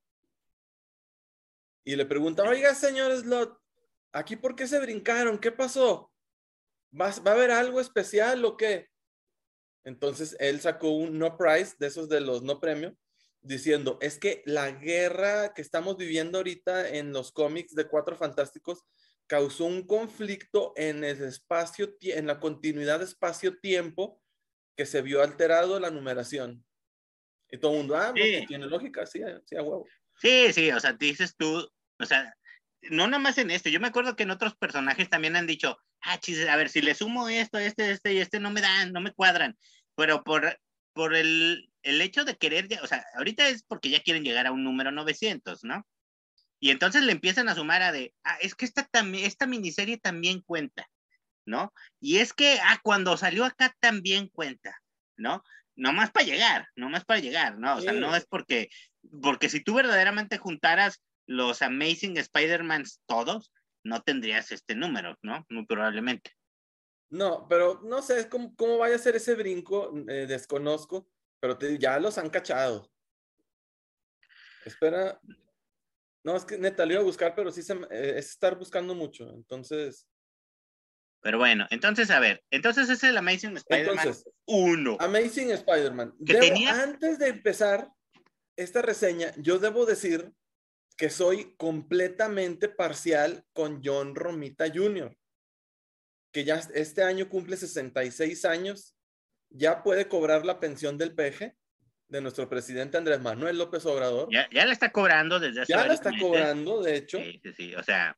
Y le pregunta, oiga, señor Slot, ¿aquí por qué se brincaron? ¿Qué pasó? ¿Va a haber algo especial o qué? Entonces él sacó un no prize, de esos de los no premio, diciendo, es que la guerra que estamos viviendo ahorita en los cómics de Cuatro Fantásticos causó un conflicto en el espacio, en la continuidad espacio-tiempo, que se vio alterado la numeración. Y todo el mundo, pues Sí, tiene lógica, sí, sí, a huevo. sí, sí, o sea, dices tú, o sea, no nada más en este, yo me acuerdo que en otros personajes también han dicho, chis, a ver, si le sumo esto, este y este no me dan, no me cuadran, pero por el hecho de querer, o sea, ahorita es porque ya quieren llegar a un número 900, ¿no? Y entonces le empiezan a sumar es que esta miniserie también cuenta, ¿no? Y es que, cuando salió acá también cuenta, ¿no? No más para llegar, ¿no? O sea, no es porque si tú verdaderamente juntaras los Amazing Spider-Mans todos, no tendrías este número, ¿no? Muy probablemente. No, pero no sé cómo vaya a ser ese brinco, desconozco, pero ya los han cachado. Espera, no, es que neta, lo iba a buscar, pero sí es estar buscando mucho, entonces... Pero bueno, entonces, a ver, entonces es el Amazing Spider-Man Entonces, 1, Amazing Spider-Man. que tenía, Antes de empezar esta reseña, yo debo decir que soy completamente parcial con John Romita Jr., que ya este año cumple 66 años, ya puede cobrar la pensión del peje de nuestro presidente Andrés Manuel López Obrador. ya la está cobrando desde hace Ya la varios está meses. cobrando, de hecho. Sí, sí, sí, o sea,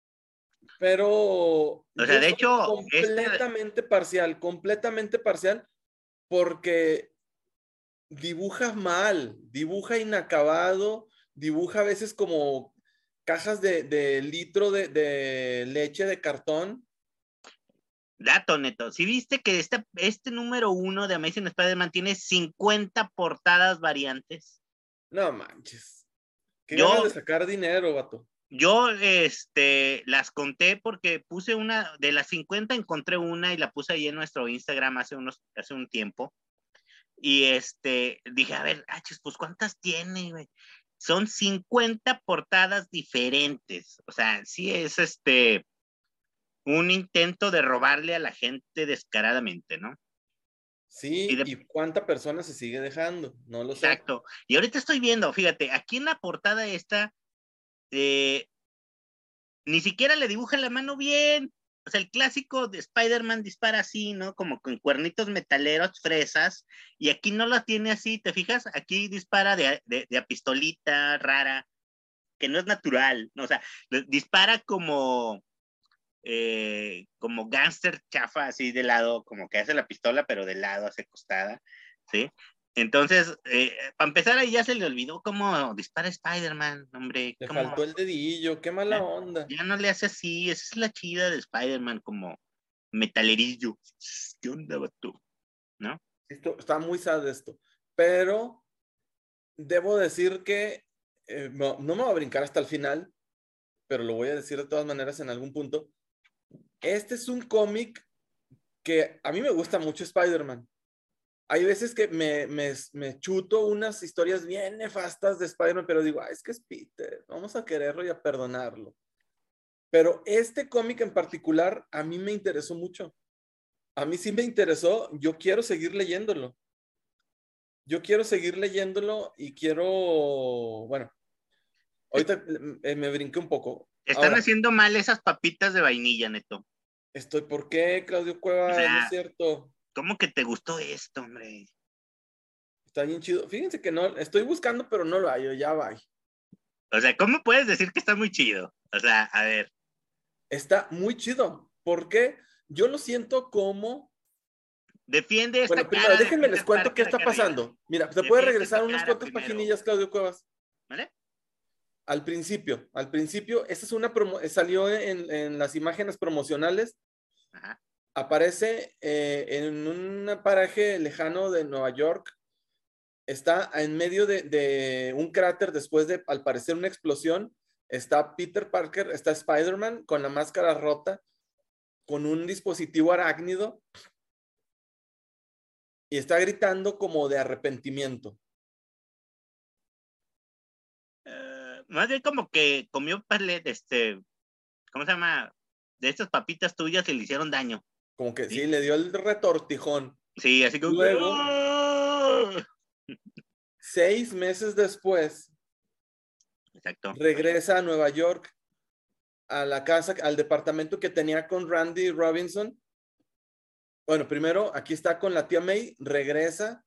Pero yo de soy hecho, completamente parcial, porque dibuja mal, dibuja inacabado, dibuja a veces como cajas de litro de leche de cartón. dato neto, ¿sí viste que este número 1 de Amazing Spider-Man tiene 50 portadas variantes? No manches. Qué ganas de Yo, sacar dinero, vato. yo las conté porque puse una, de las 50 encontré una y la puse ahí en nuestro Instagram hace un tiempo. Y dije, a ver, pues ¿cuántas tiene, güey? Son 50 portadas diferentes. O sea, sí es un intento de robarle a la gente descaradamente, ¿no? Sí, y cuánta persona se sigue dejando, no lo sé. Exacto. Y ahorita estoy viendo, fíjate, aquí en la portada esta, ni siquiera le dibujan la mano bien. O sea, el clásico de Spider-Man dispara así, ¿no? Como con cuernitos metaleros, fresas, y aquí no la tiene así, ¿te fijas? Aquí dispara de a pistolita rara, que no es natural, ¿no? O sea, dispara como gángster chafa, así de lado, como que hace la pistola, pero de lado, hace acostada, ¿sí? Entonces, para empezar, ahí ya se le olvidó cómo dispara Spider-Man, hombre. Le ¿Cómo? faltó el dedillo, qué mala onda. Ya no le hace así, esa es la chida de Spider-Man, como metalerillo. ¿Qué onda, vato? ¿No? Está muy sad esto, pero debo decir que no me va a brincar hasta el final, pero lo voy a decir de todas maneras en algún punto. Este es un cómic que a mí me gusta mucho Spider-Man. Hay veces que me chuto unas historias bien nefastas de Spider-Man, pero digo, es que es Peter, vamos a quererlo y a perdonarlo. Pero este cómic en particular a mí me interesó mucho. A mí sí me interesó, yo quiero seguir leyéndolo. Yo quiero seguir leyéndolo y quiero, bueno, ahorita me brinqué un poco. Están Ahora, haciendo mal esas papitas de vainilla, Neto. ¿por qué, Claudio O Cuevas? No es sea, cierto. ¿cómo que te gustó esto, hombre? Está bien chido. Fíjense que no, estoy buscando, pero no lo hallo, ya va. O sea, ¿cómo puedes decir que está muy chido? O sea, a ver. Está muy chido, porque yo lo siento como... Defiende esta Bueno, primero cara de déjenme les Peter cuento qué Parker está acá arriba. pasando. Mira, se puede Defiende regresar esta unas cara cuantas primero. paginillas, Claudio Cuevas. ¿Vale? Al principio, esta es salió en las imágenes promocionales. Ajá. aparece en un paraje lejano de Nueva York. Está en medio de un cráter después de, al parecer, una explosión. Está Peter Parker, está Spider-Man con la máscara rota, con un dispositivo arácnido y está gritando como de arrepentimiento. Más bien como que comió ¿cómo se llama? De estas papitas tuyas que le hicieron daño. Como que ¿Sí? sí, le dio el retortijón. Sí, así como... Luego, 6 meses después, Exacto. regresa a Nueva York, a la casa, al departamento que tenía con Randy Robinson. Bueno, primero aquí está con la tía May, regresa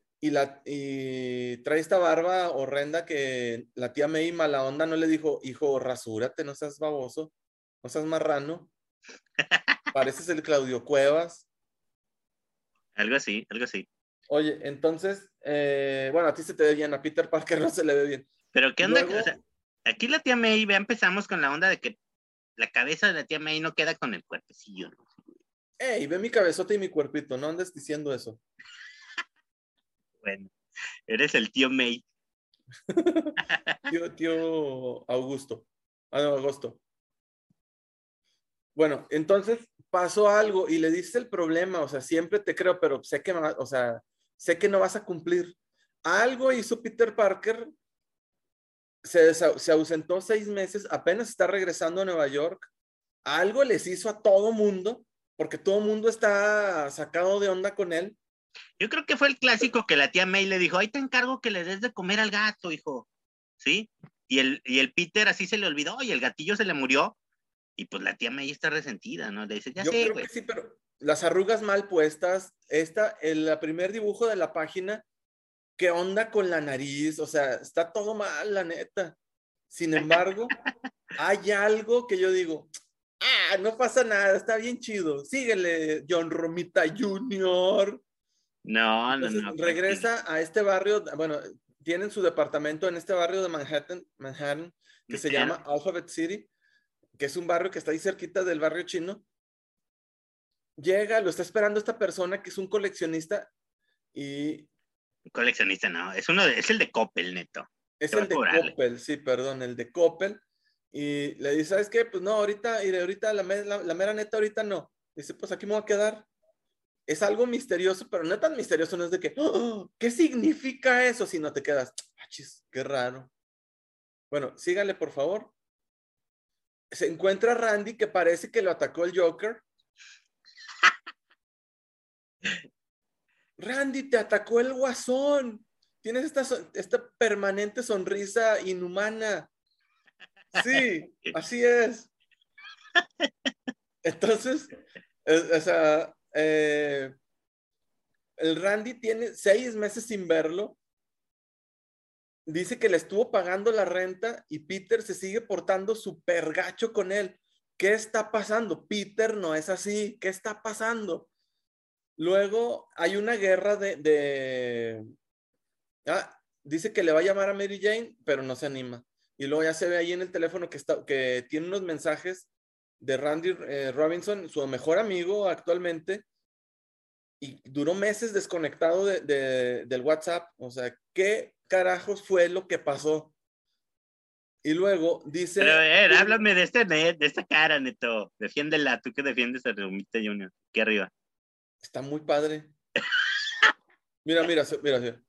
y trae esta barba horrenda que la tía May mala onda no le dijo, hijo, rasúrate, no seas baboso, no seas marrano. Pareces el Claudio Cuevas. Algo así, algo así. Oye, entonces, bueno, a ti se te ve bien, a Peter Parker no se le ve bien. Pero ¿qué onda? Luego, O sea, aquí la tía May, ya empezamos con la onda de que la cabeza de la tía May no queda con el cuerpecillo, ¿no? hey, ve mi cabezota y mi cuerpito, no andes diciendo eso. Bueno, eres el tío May. Tío Augusto. Ah, no, Agosto. Bueno, entonces pasó algo y le diste el problema, o sea, siempre te creo, pero sé que, o sea, sé que no vas a cumplir. Algo hizo Peter Parker, se ausentó 6 meses, apenas está regresando a Nueva York. Algo les hizo a todo mundo, porque todo mundo está sacado de onda con él. Yo creo que fue el clásico que la tía May le dijo, ahí te encargo que le des de comer al gato, hijo. ¿Sí? Y el Peter así se le olvidó y el gatillo se le murió. Y pues la tía May está resentida, ¿no? Le dice, ya Yo sé, creo güey. que sí, pero las arrugas mal puestas, el primer dibujo de la página, ¿qué onda con la nariz? O sea, está todo mal, la neta. Sin embargo, hay algo que yo digo, no pasa nada, está bien chido. Síguele, John Romita Jr. No, no, Entonces no. regresa a este barrio, bueno, tienen su departamento en este barrio de Manhattan, que se llama Alphabet City, que es un barrio que está ahí cerquita del barrio chino. Llega, lo está esperando esta persona que es un coleccionista y Coleccionista, no. Es el de Coppel, neto. es Te va el a de cobrarle. Coppel, sí, perdón, el de Coppel. Y le dice, ¿sabes qué? Pues no, ahorita la mera neta, ahorita no. Dice, pues aquí me voy a quedar. Es algo misterioso, pero no tan misterioso, no es de que, "Oh, ¿qué significa eso?" Si no te quedas, chis, qué raro. Bueno, sígale, por favor. Se encuentra Randy, que parece que lo atacó el Joker. Randy, te atacó el Guasón. Tienes esta permanente sonrisa inhumana. Sí, así es. Entonces, o sea, el Randy tiene 6 meses sin verlo. Dice que le estuvo pagando la renta y Peter se sigue portando súper gacho con él. ¿Qué está pasando? Peter no es así. ¿Qué está pasando? Luego hay una guerra dice que le va a llamar a Mary Jane, pero no se anima. Y luego ya se ve ahí en el teléfono que tiene unos mensajes de Randy Robinson, su mejor amigo actualmente, y duró meses desconectado del WhatsApp. O sea, ¿qué carajos fue lo que pasó? Y luego Pero a dice, ver, háblame de esta cara, neto. Defiéndela, tú que defiendes a Romita Junior. Aquí arriba. está muy padre. Mira, mira, mira, mira.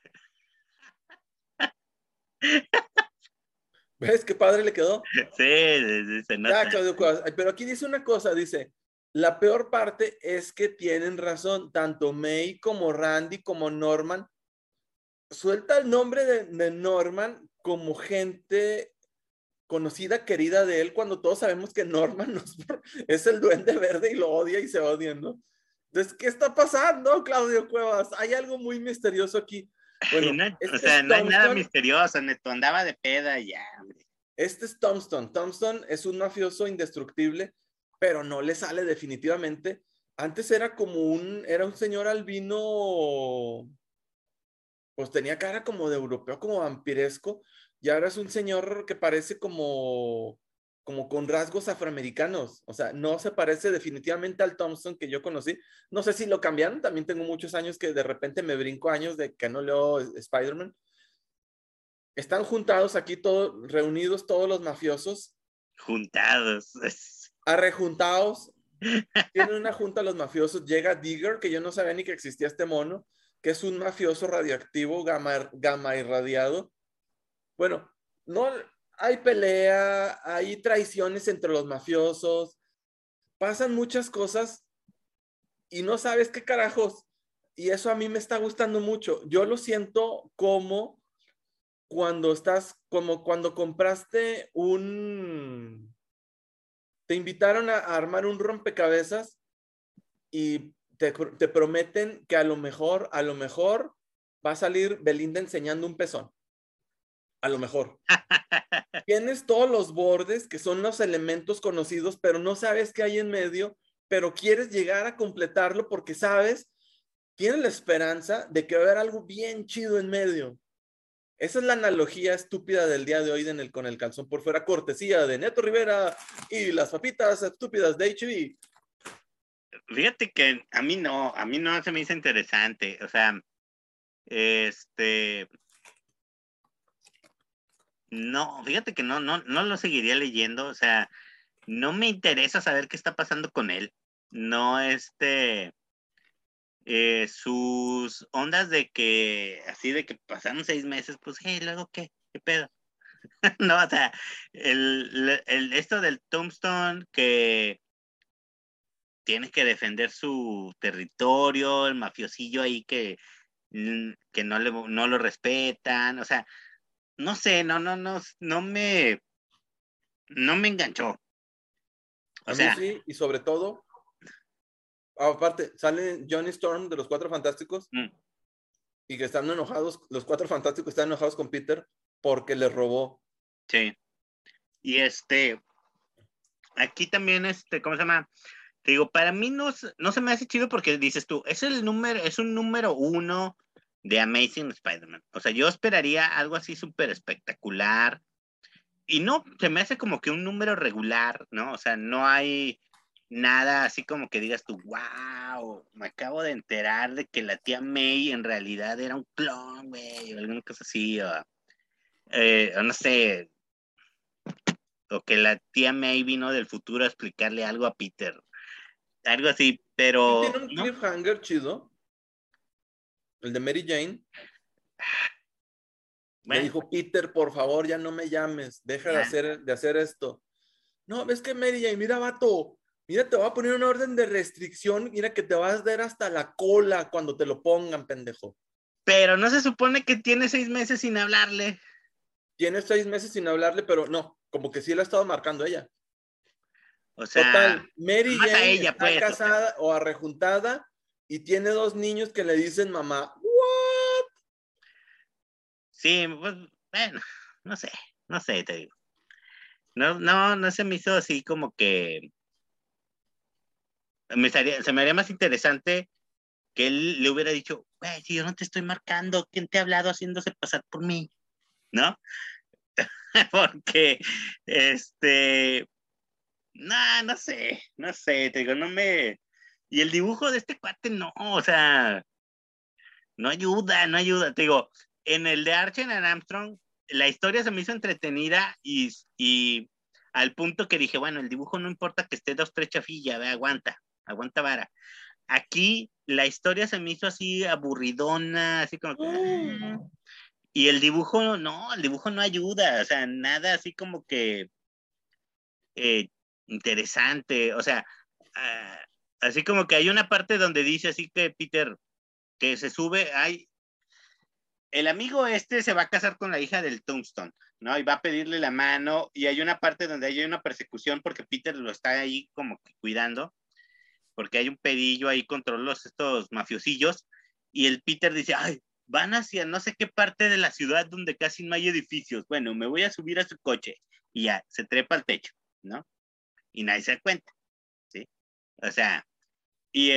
¿Ves qué padre le quedó? Sí, se nota. Ya, Claudio Cuevas. Pero aquí dice una cosa, dice, la peor parte es que tienen razón, tanto May como Randy como Norman. Suelta el nombre de Norman como gente conocida, querida de él, cuando todos sabemos que Norman es el duende verde y lo odia y se odian, ¿no? Entonces, ¿qué está pasando, Claudio Cuevas? Hay algo muy misterioso aquí. Bueno, No, o este sea, es no hay nada Tombstone. misterioso, neto. Andaba de peda y ya, hombre. Este es Tombstone. Tombstone es un mafioso indestructible, pero no le sale definitivamente. Antes era un señor albino, pues tenía cara como de europeo, como vampiresco, y ahora es un señor que parece como con rasgos afroamericanos. O sea, no se parece definitivamente al Thompson que yo conocí. No sé si lo cambiaron. También tengo muchos años que de repente me brinco años de que no leo Spider-Man. Están juntados aquí todos, reunidos todos los mafiosos. Juntados. Arrejuntados. Tienen una junta los mafiosos. Llega Digger, que yo no sabía ni que existía este mono, que es un mafioso radioactivo gamma irradiado. Bueno, no hay pelea, hay traiciones entre los mafiosos, pasan muchas cosas y no sabes qué carajos. Y eso a mí me está gustando mucho. Yo lo siento como como cuando compraste te invitaron a armar un rompecabezas y te prometen que a lo mejor va a salir Belinda enseñando un pezón. A lo mejor. Tienes todos los bordes que son los elementos conocidos, pero no sabes qué hay en medio, pero quieres llegar a completarlo porque sabes, tienes la esperanza de que va a haber algo bien chido en medio. Esa es la analogía estúpida del día de hoy con el calzón por fuera, cortesía de Neto Rivera y las papitas estúpidas de H-E-B. Fíjate que a mí no se me hizo interesante. O sea, no, fíjate que no lo seguiría leyendo. O sea, no me interesa saber qué está pasando con él. No, sus ondas de que, así de que pasaron 6 meses, pues, hey, luego qué pedo. No, o sea, esto del Tombstone que tiene que defender su territorio, el mafiosillo ahí que no lo respetan, o sea, no sé, no me enganchó. O A mí sea, sí, y sobre todo, aparte, sale Johnny Storm de los Cuatro Fantásticos y que están enojados, los Cuatro Fantásticos están enojados con Peter porque le robó. sí. Y aquí también, ¿cómo se llama? Te digo, para mí no se me hace chido porque dices tú, es un número 1 de Amazing Spider-Man. O sea, yo esperaría algo así súper espectacular. Y no, se me hace como que un número regular, ¿no? O sea, no hay nada así como que digas tú, wow, me acabo de enterar de que la tía May en realidad era un clon, güey, o alguna cosa así, o no sé, o que la tía May vino del futuro a explicarle algo a Peter, algo así, Sí, pero tiene un no. cliffhanger chido, el de Mary Jane. Le Bueno, dijo, Peter, por favor, ya no me llames, deja ya. de hacer esto. No, ves que Mary Jane, mira, vato, mira, te voy a poner una orden de restricción, mira que te vas a dar hasta la cola cuando te lo pongan, pendejo. Pero no se supone que tiene 6 meses sin hablarle. Tienes 6 meses sin hablarle, pero no, como que sí la ha estado marcando ella. O sea, Total, Mary más a Jane ella, está pues, o sea. casada o arrejuntada y tiene 2 niños que le dicen mamá. ¿What? Sí, pues, bueno, no sé, te digo. No se me hizo así como que se me haría más interesante que él le hubiera dicho, güey, si yo no te estoy marcando, ¿quién te ha hablado haciéndose pasar por mí? ¿No? Porque, no sé, te digo, no me... Y el dibujo de este cuate, no, o sea, no ayuda, te digo, en el de Archer and Armstrong, la historia se me hizo entretenida y al punto que dije, bueno, el dibujo no importa que esté 2, 3 chafilla, ve, aguanta vara. Aquí la historia se me hizo así aburridona, así como que... Y el dibujo no ayuda, o sea, nada así como que interesante, o sea, ah, así como que hay una parte donde dice así que Peter, que se sube, el amigo se va a casar con la hija del Tombstone, ¿no? Y va a pedirle la mano y hay una parte donde hay una persecución porque Peter lo está ahí como que cuidando, porque hay un pedillo ahí contra estos mafiosillos y el Peter dice, ay, van hacia no sé qué parte de la ciudad donde casi no hay edificios. Bueno, me voy a subir a su coche y ya, se trepa al techo, ¿no? Y nadie se da cuenta, ¿sí? O sea, y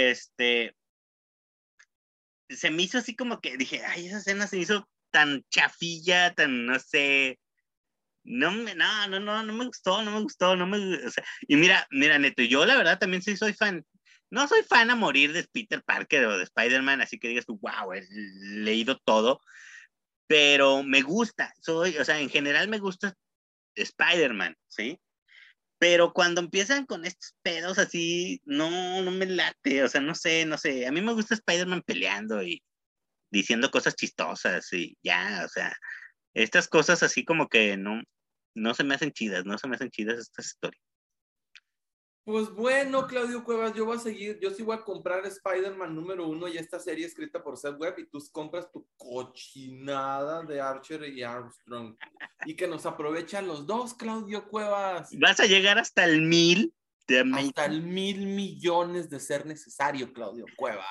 se me hizo así como que dije, ay, esa escena se me hizo tan chafilla, tan, no sé, No me gustó, o sea, y mira, neto, yo la verdad también soy fan, no soy fan a morir de Peter Parker o de Spider-Man, así que digas tú, wow, he leído todo, pero me gusta, o sea, en general me gusta Spider-Man, ¿sí? Pero cuando empiezan con estos pedos así, no me late, o sea, no sé, a mí me gusta Spider-Man peleando y diciendo cosas chistosas y ya, o sea, estas cosas así como que no se me hacen chidas, no se me hacen chidas estas historias. Pues bueno, Claudio Cuevas, yo voy a seguir, yo sí voy a comprar Spider-Man número 1 y esta serie escrita por Seth Webb y tú compras tu cochinada de Archer y Armstrong. Y que nos aprovechan los dos, Claudio Cuevas. Vas a llegar hasta el 1000 de hasta el 1,000,000,000 de ser necesario, Claudio Cuevas.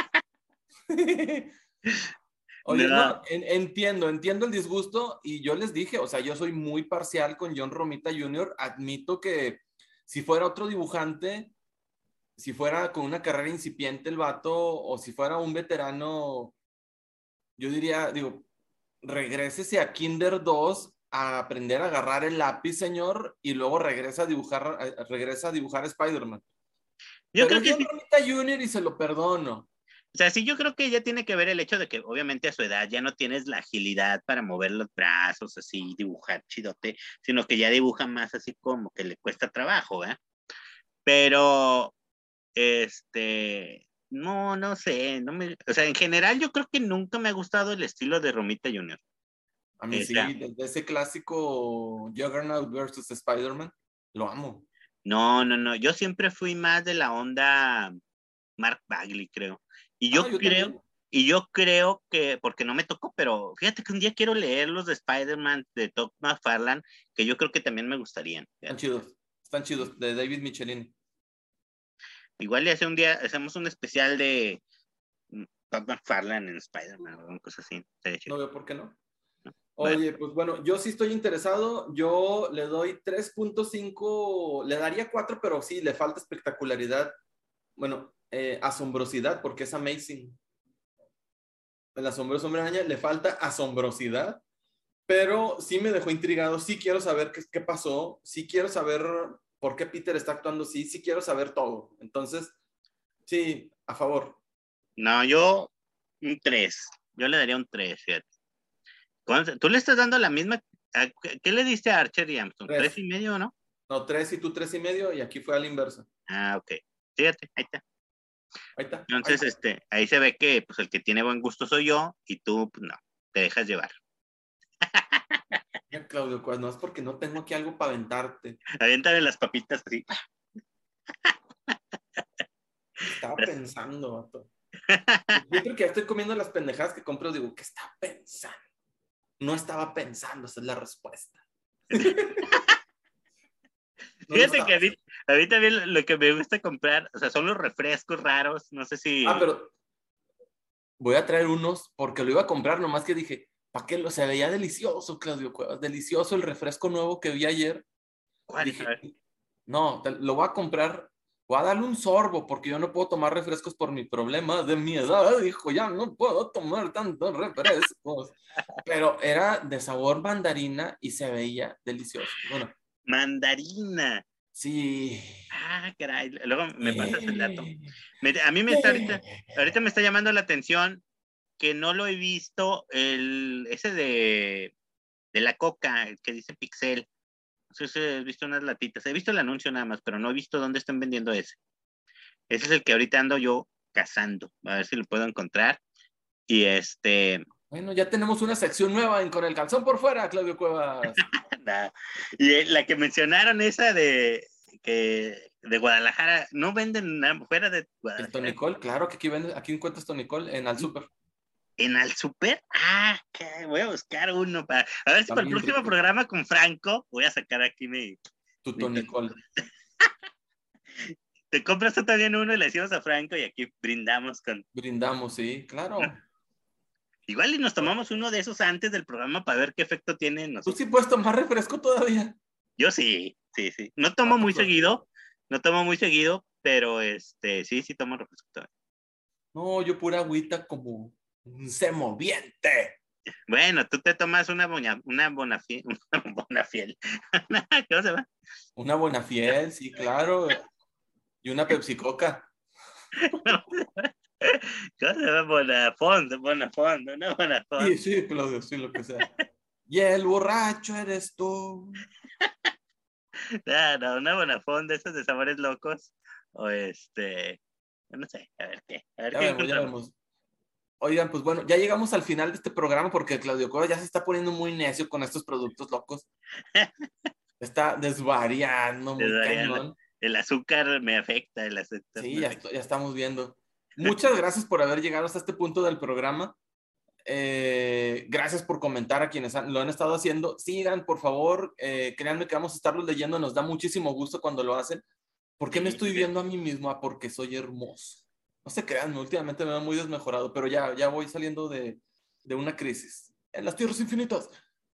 Oye, No. no, entiendo el disgusto y yo les dije, o sea, yo soy muy parcial con John Romita Jr., admito que si fuera otro dibujante, si fuera con una carrera incipiente el vato o si fuera un veterano, yo diría, digo, regrésese a Kinder 2 a aprender a agarrar el lápiz, señor, y luego regresa a dibujar Spider-Man. Yo Pero creo es que John sí. Romita Jr. y se lo perdono. O sea, sí, yo creo que ya tiene que ver el hecho de que obviamente a su edad ya no tienes la agilidad para mover los brazos, así, dibujar chidote, sino que ya dibuja más así como que le cuesta trabajo, ¿eh? Pero, no sé, o sea, en general yo creo que nunca me ha gustado el estilo de Romita Jr. A mí O sea, sí, desde ese clásico Juggernaut versus Spider-Man, lo amo. no, yo siempre fui más de la onda Mark Bagley, creo. Y Ah, yo yo creo, también. y yo creo que, porque no me tocó, pero fíjate que un día quiero leer los de Spider-Man de Todd McFarlane, que yo creo que también me gustarían. Están chidos, de David Michelin. Igual le hace un día, hacemos un especial de Todd McFarlane en Spider-Man o una cosa así. No veo por qué no. ¿No? Bueno, Oye, pues bueno, yo sí estoy interesado. Yo le doy 3.5, le daría 4, pero sí, le falta espectacularidad. Bueno, asombrosidad, porque es amazing. El asombroso hombre araña le falta asombrosidad, pero sí me dejó intrigado. Sí quiero saber qué pasó. Sí quiero saber por qué Peter está actuando así. Sí quiero saber todo. Entonces, sí, a favor. no, yo un 3. Yo le daría un 3, fíjate. Tú le estás dando la misma. ¿Qué le diste a Archer y Armstrong? 3 3. y medio, ¿no? No, 3 y tú 3,5 y aquí fue a la inversa. Ah, ok. Fíjate, ahí está. Ahí está. Ahí Entonces, está. ahí se ve que pues el que tiene buen gusto soy yo y tú, pues no, te dejas llevar. Ya, Claudio, pues no es porque no tengo aquí algo para aventarte. Aviéntale las papitas así. Estaba pensando, vato. Yo creo que ya estoy comiendo las pendejadas que compro. Digo, ¿qué estaba pensando? No estaba pensando, esa es la respuesta. No lo Fíjate que estaba. a mí también lo que me gusta comprar, o sea, son los refrescos raros, no sé Ah, si... pero voy a traer unos porque lo iba a comprar, nomás que dije, ¿para qué? Se veía delicioso, Claudio Cuevas, delicioso el refresco nuevo que vi ayer. ¿Cuál? A Dije, ver. no, lo voy a comprar, voy a darle un sorbo porque yo no puedo tomar refrescos por mi problema de mi edad, dijo, ya no puedo tomar tantos refrescos. Pero era de sabor mandarina y se veía delicioso. Bueno, Mandarina. sí. Ah, caray. Luego me pasas el dato. Eh, A mí me está eh. ahorita me está llamando la atención que no lo he visto, ese de la coca, el que dice Pixel. No sé si he visto unas latitas. He visto el anuncio nada más, pero no he visto dónde están vendiendo ese. Ese es el que ahorita ando yo cazando. A ver si lo puedo encontrar. Y Bueno, ya tenemos una sección nueva en Con el calzón por fuera, Claudio Cuevas. y la que mencionaron, esa de Guadalajara, ¿no venden nada fuera de El Guadalajara? tonicol, claro que aquí encuentras tonicol en Al Super. ¿En Al Super? Ah, voy a buscar uno para. A ver si para el También próximo rico. programa con Franco voy a sacar aquí Tu mi tonicol. Te compras tú también uno y le decimos a Franco y aquí brindamos con. Brindamos, sí, claro. Igual y nos tomamos uno de esos antes del programa para ver qué efecto tiene en ¿Tú nosotros. sí puedes tomar refresco todavía? Yo sí. No Ah, tomo tu muy suerte. seguido, pero sí tomo refresco todavía. No, yo pura agüita como un semoviente. Bueno, tú te tomas una bonafiel, una bonafiel. ¿Cómo se llama? Una Bonafiel, sí, claro. Y una Pepsi Coca. ¿Cómo se llama? Bonafont, una Sí, Bonafont. sí, Claudio, sí, lo que sea. Y el borracho eres tú. No, una Bonafont de esas de sabores locos. O no sé, a ver Ya qué vemos, ya encontramos. vemos. Oigan, pues bueno, ya llegamos al final de este programa porque Claudio Cuevas ya se está poniendo muy necio con estos productos locos. Está desvariando muy Desvariando. cañón. El azúcar me afecta, el azúcar Sí, me ya, afecta. ya estamos viendo. Muchas gracias por haber llegado hasta este punto del programa. Gracias por comentar a quienes lo han estado haciendo. Sigan, por favor. Créanme que vamos a estarlos leyendo. Nos da muchísimo gusto cuando lo hacen. ¿Por qué me Sí, estoy viendo a mí mismo? Ah, porque soy hermoso. No se crean, últimamente me veo muy desmejorado, pero ya voy saliendo de una crisis. En las tierras infinitas.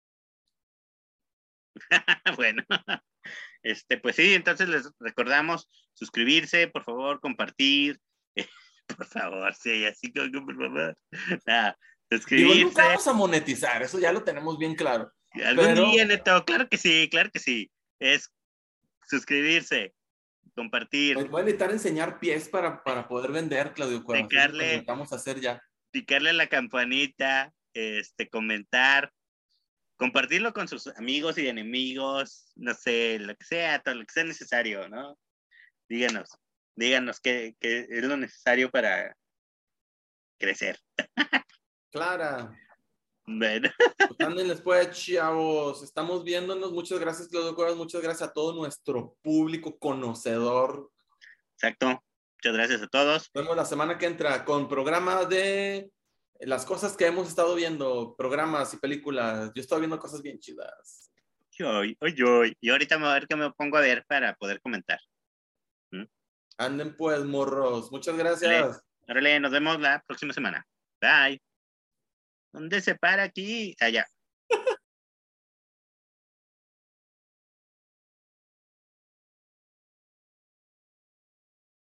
bueno. Pues sí, entonces les recordamos suscribirse, por favor, compartir, por favor, sí, así como por favor. Nada, Digo, nunca suscribirse. vamos a monetizar, eso ya lo tenemos bien claro. Algún Pero día, Neto, claro que sí, claro que sí. Es suscribirse, compartir, voy a necesitar enseñar pies para poder vender, Claudio Cuevas. Es lo que picarle, necesitamos hacer ya. picarle a la campanita, comentar, compartirlo con sus amigos y enemigos, no sé, lo que sea, todo lo que sea necesario, ¿no? Díganos, díganos qué es lo necesario para crecer. Clara. Bueno, Pues ándenles pues, chavos. Estamos viéndonos. Muchas gracias, Claudio Cuevas. Muchas gracias a todo nuestro público conocedor. exacto. Muchas gracias a todos. Nos vemos la semana que entra con programas de las cosas que hemos estado viendo, programas y películas. Yo he estado viendo cosas bien chidas. Y ahorita me voy a ver qué me pongo a ver para poder comentar. ¿Mm? Anden pues, morros. Muchas Órale, gracias. órale, nos vemos la próxima semana. Bye. ¿Dónde se para aquí? Allá.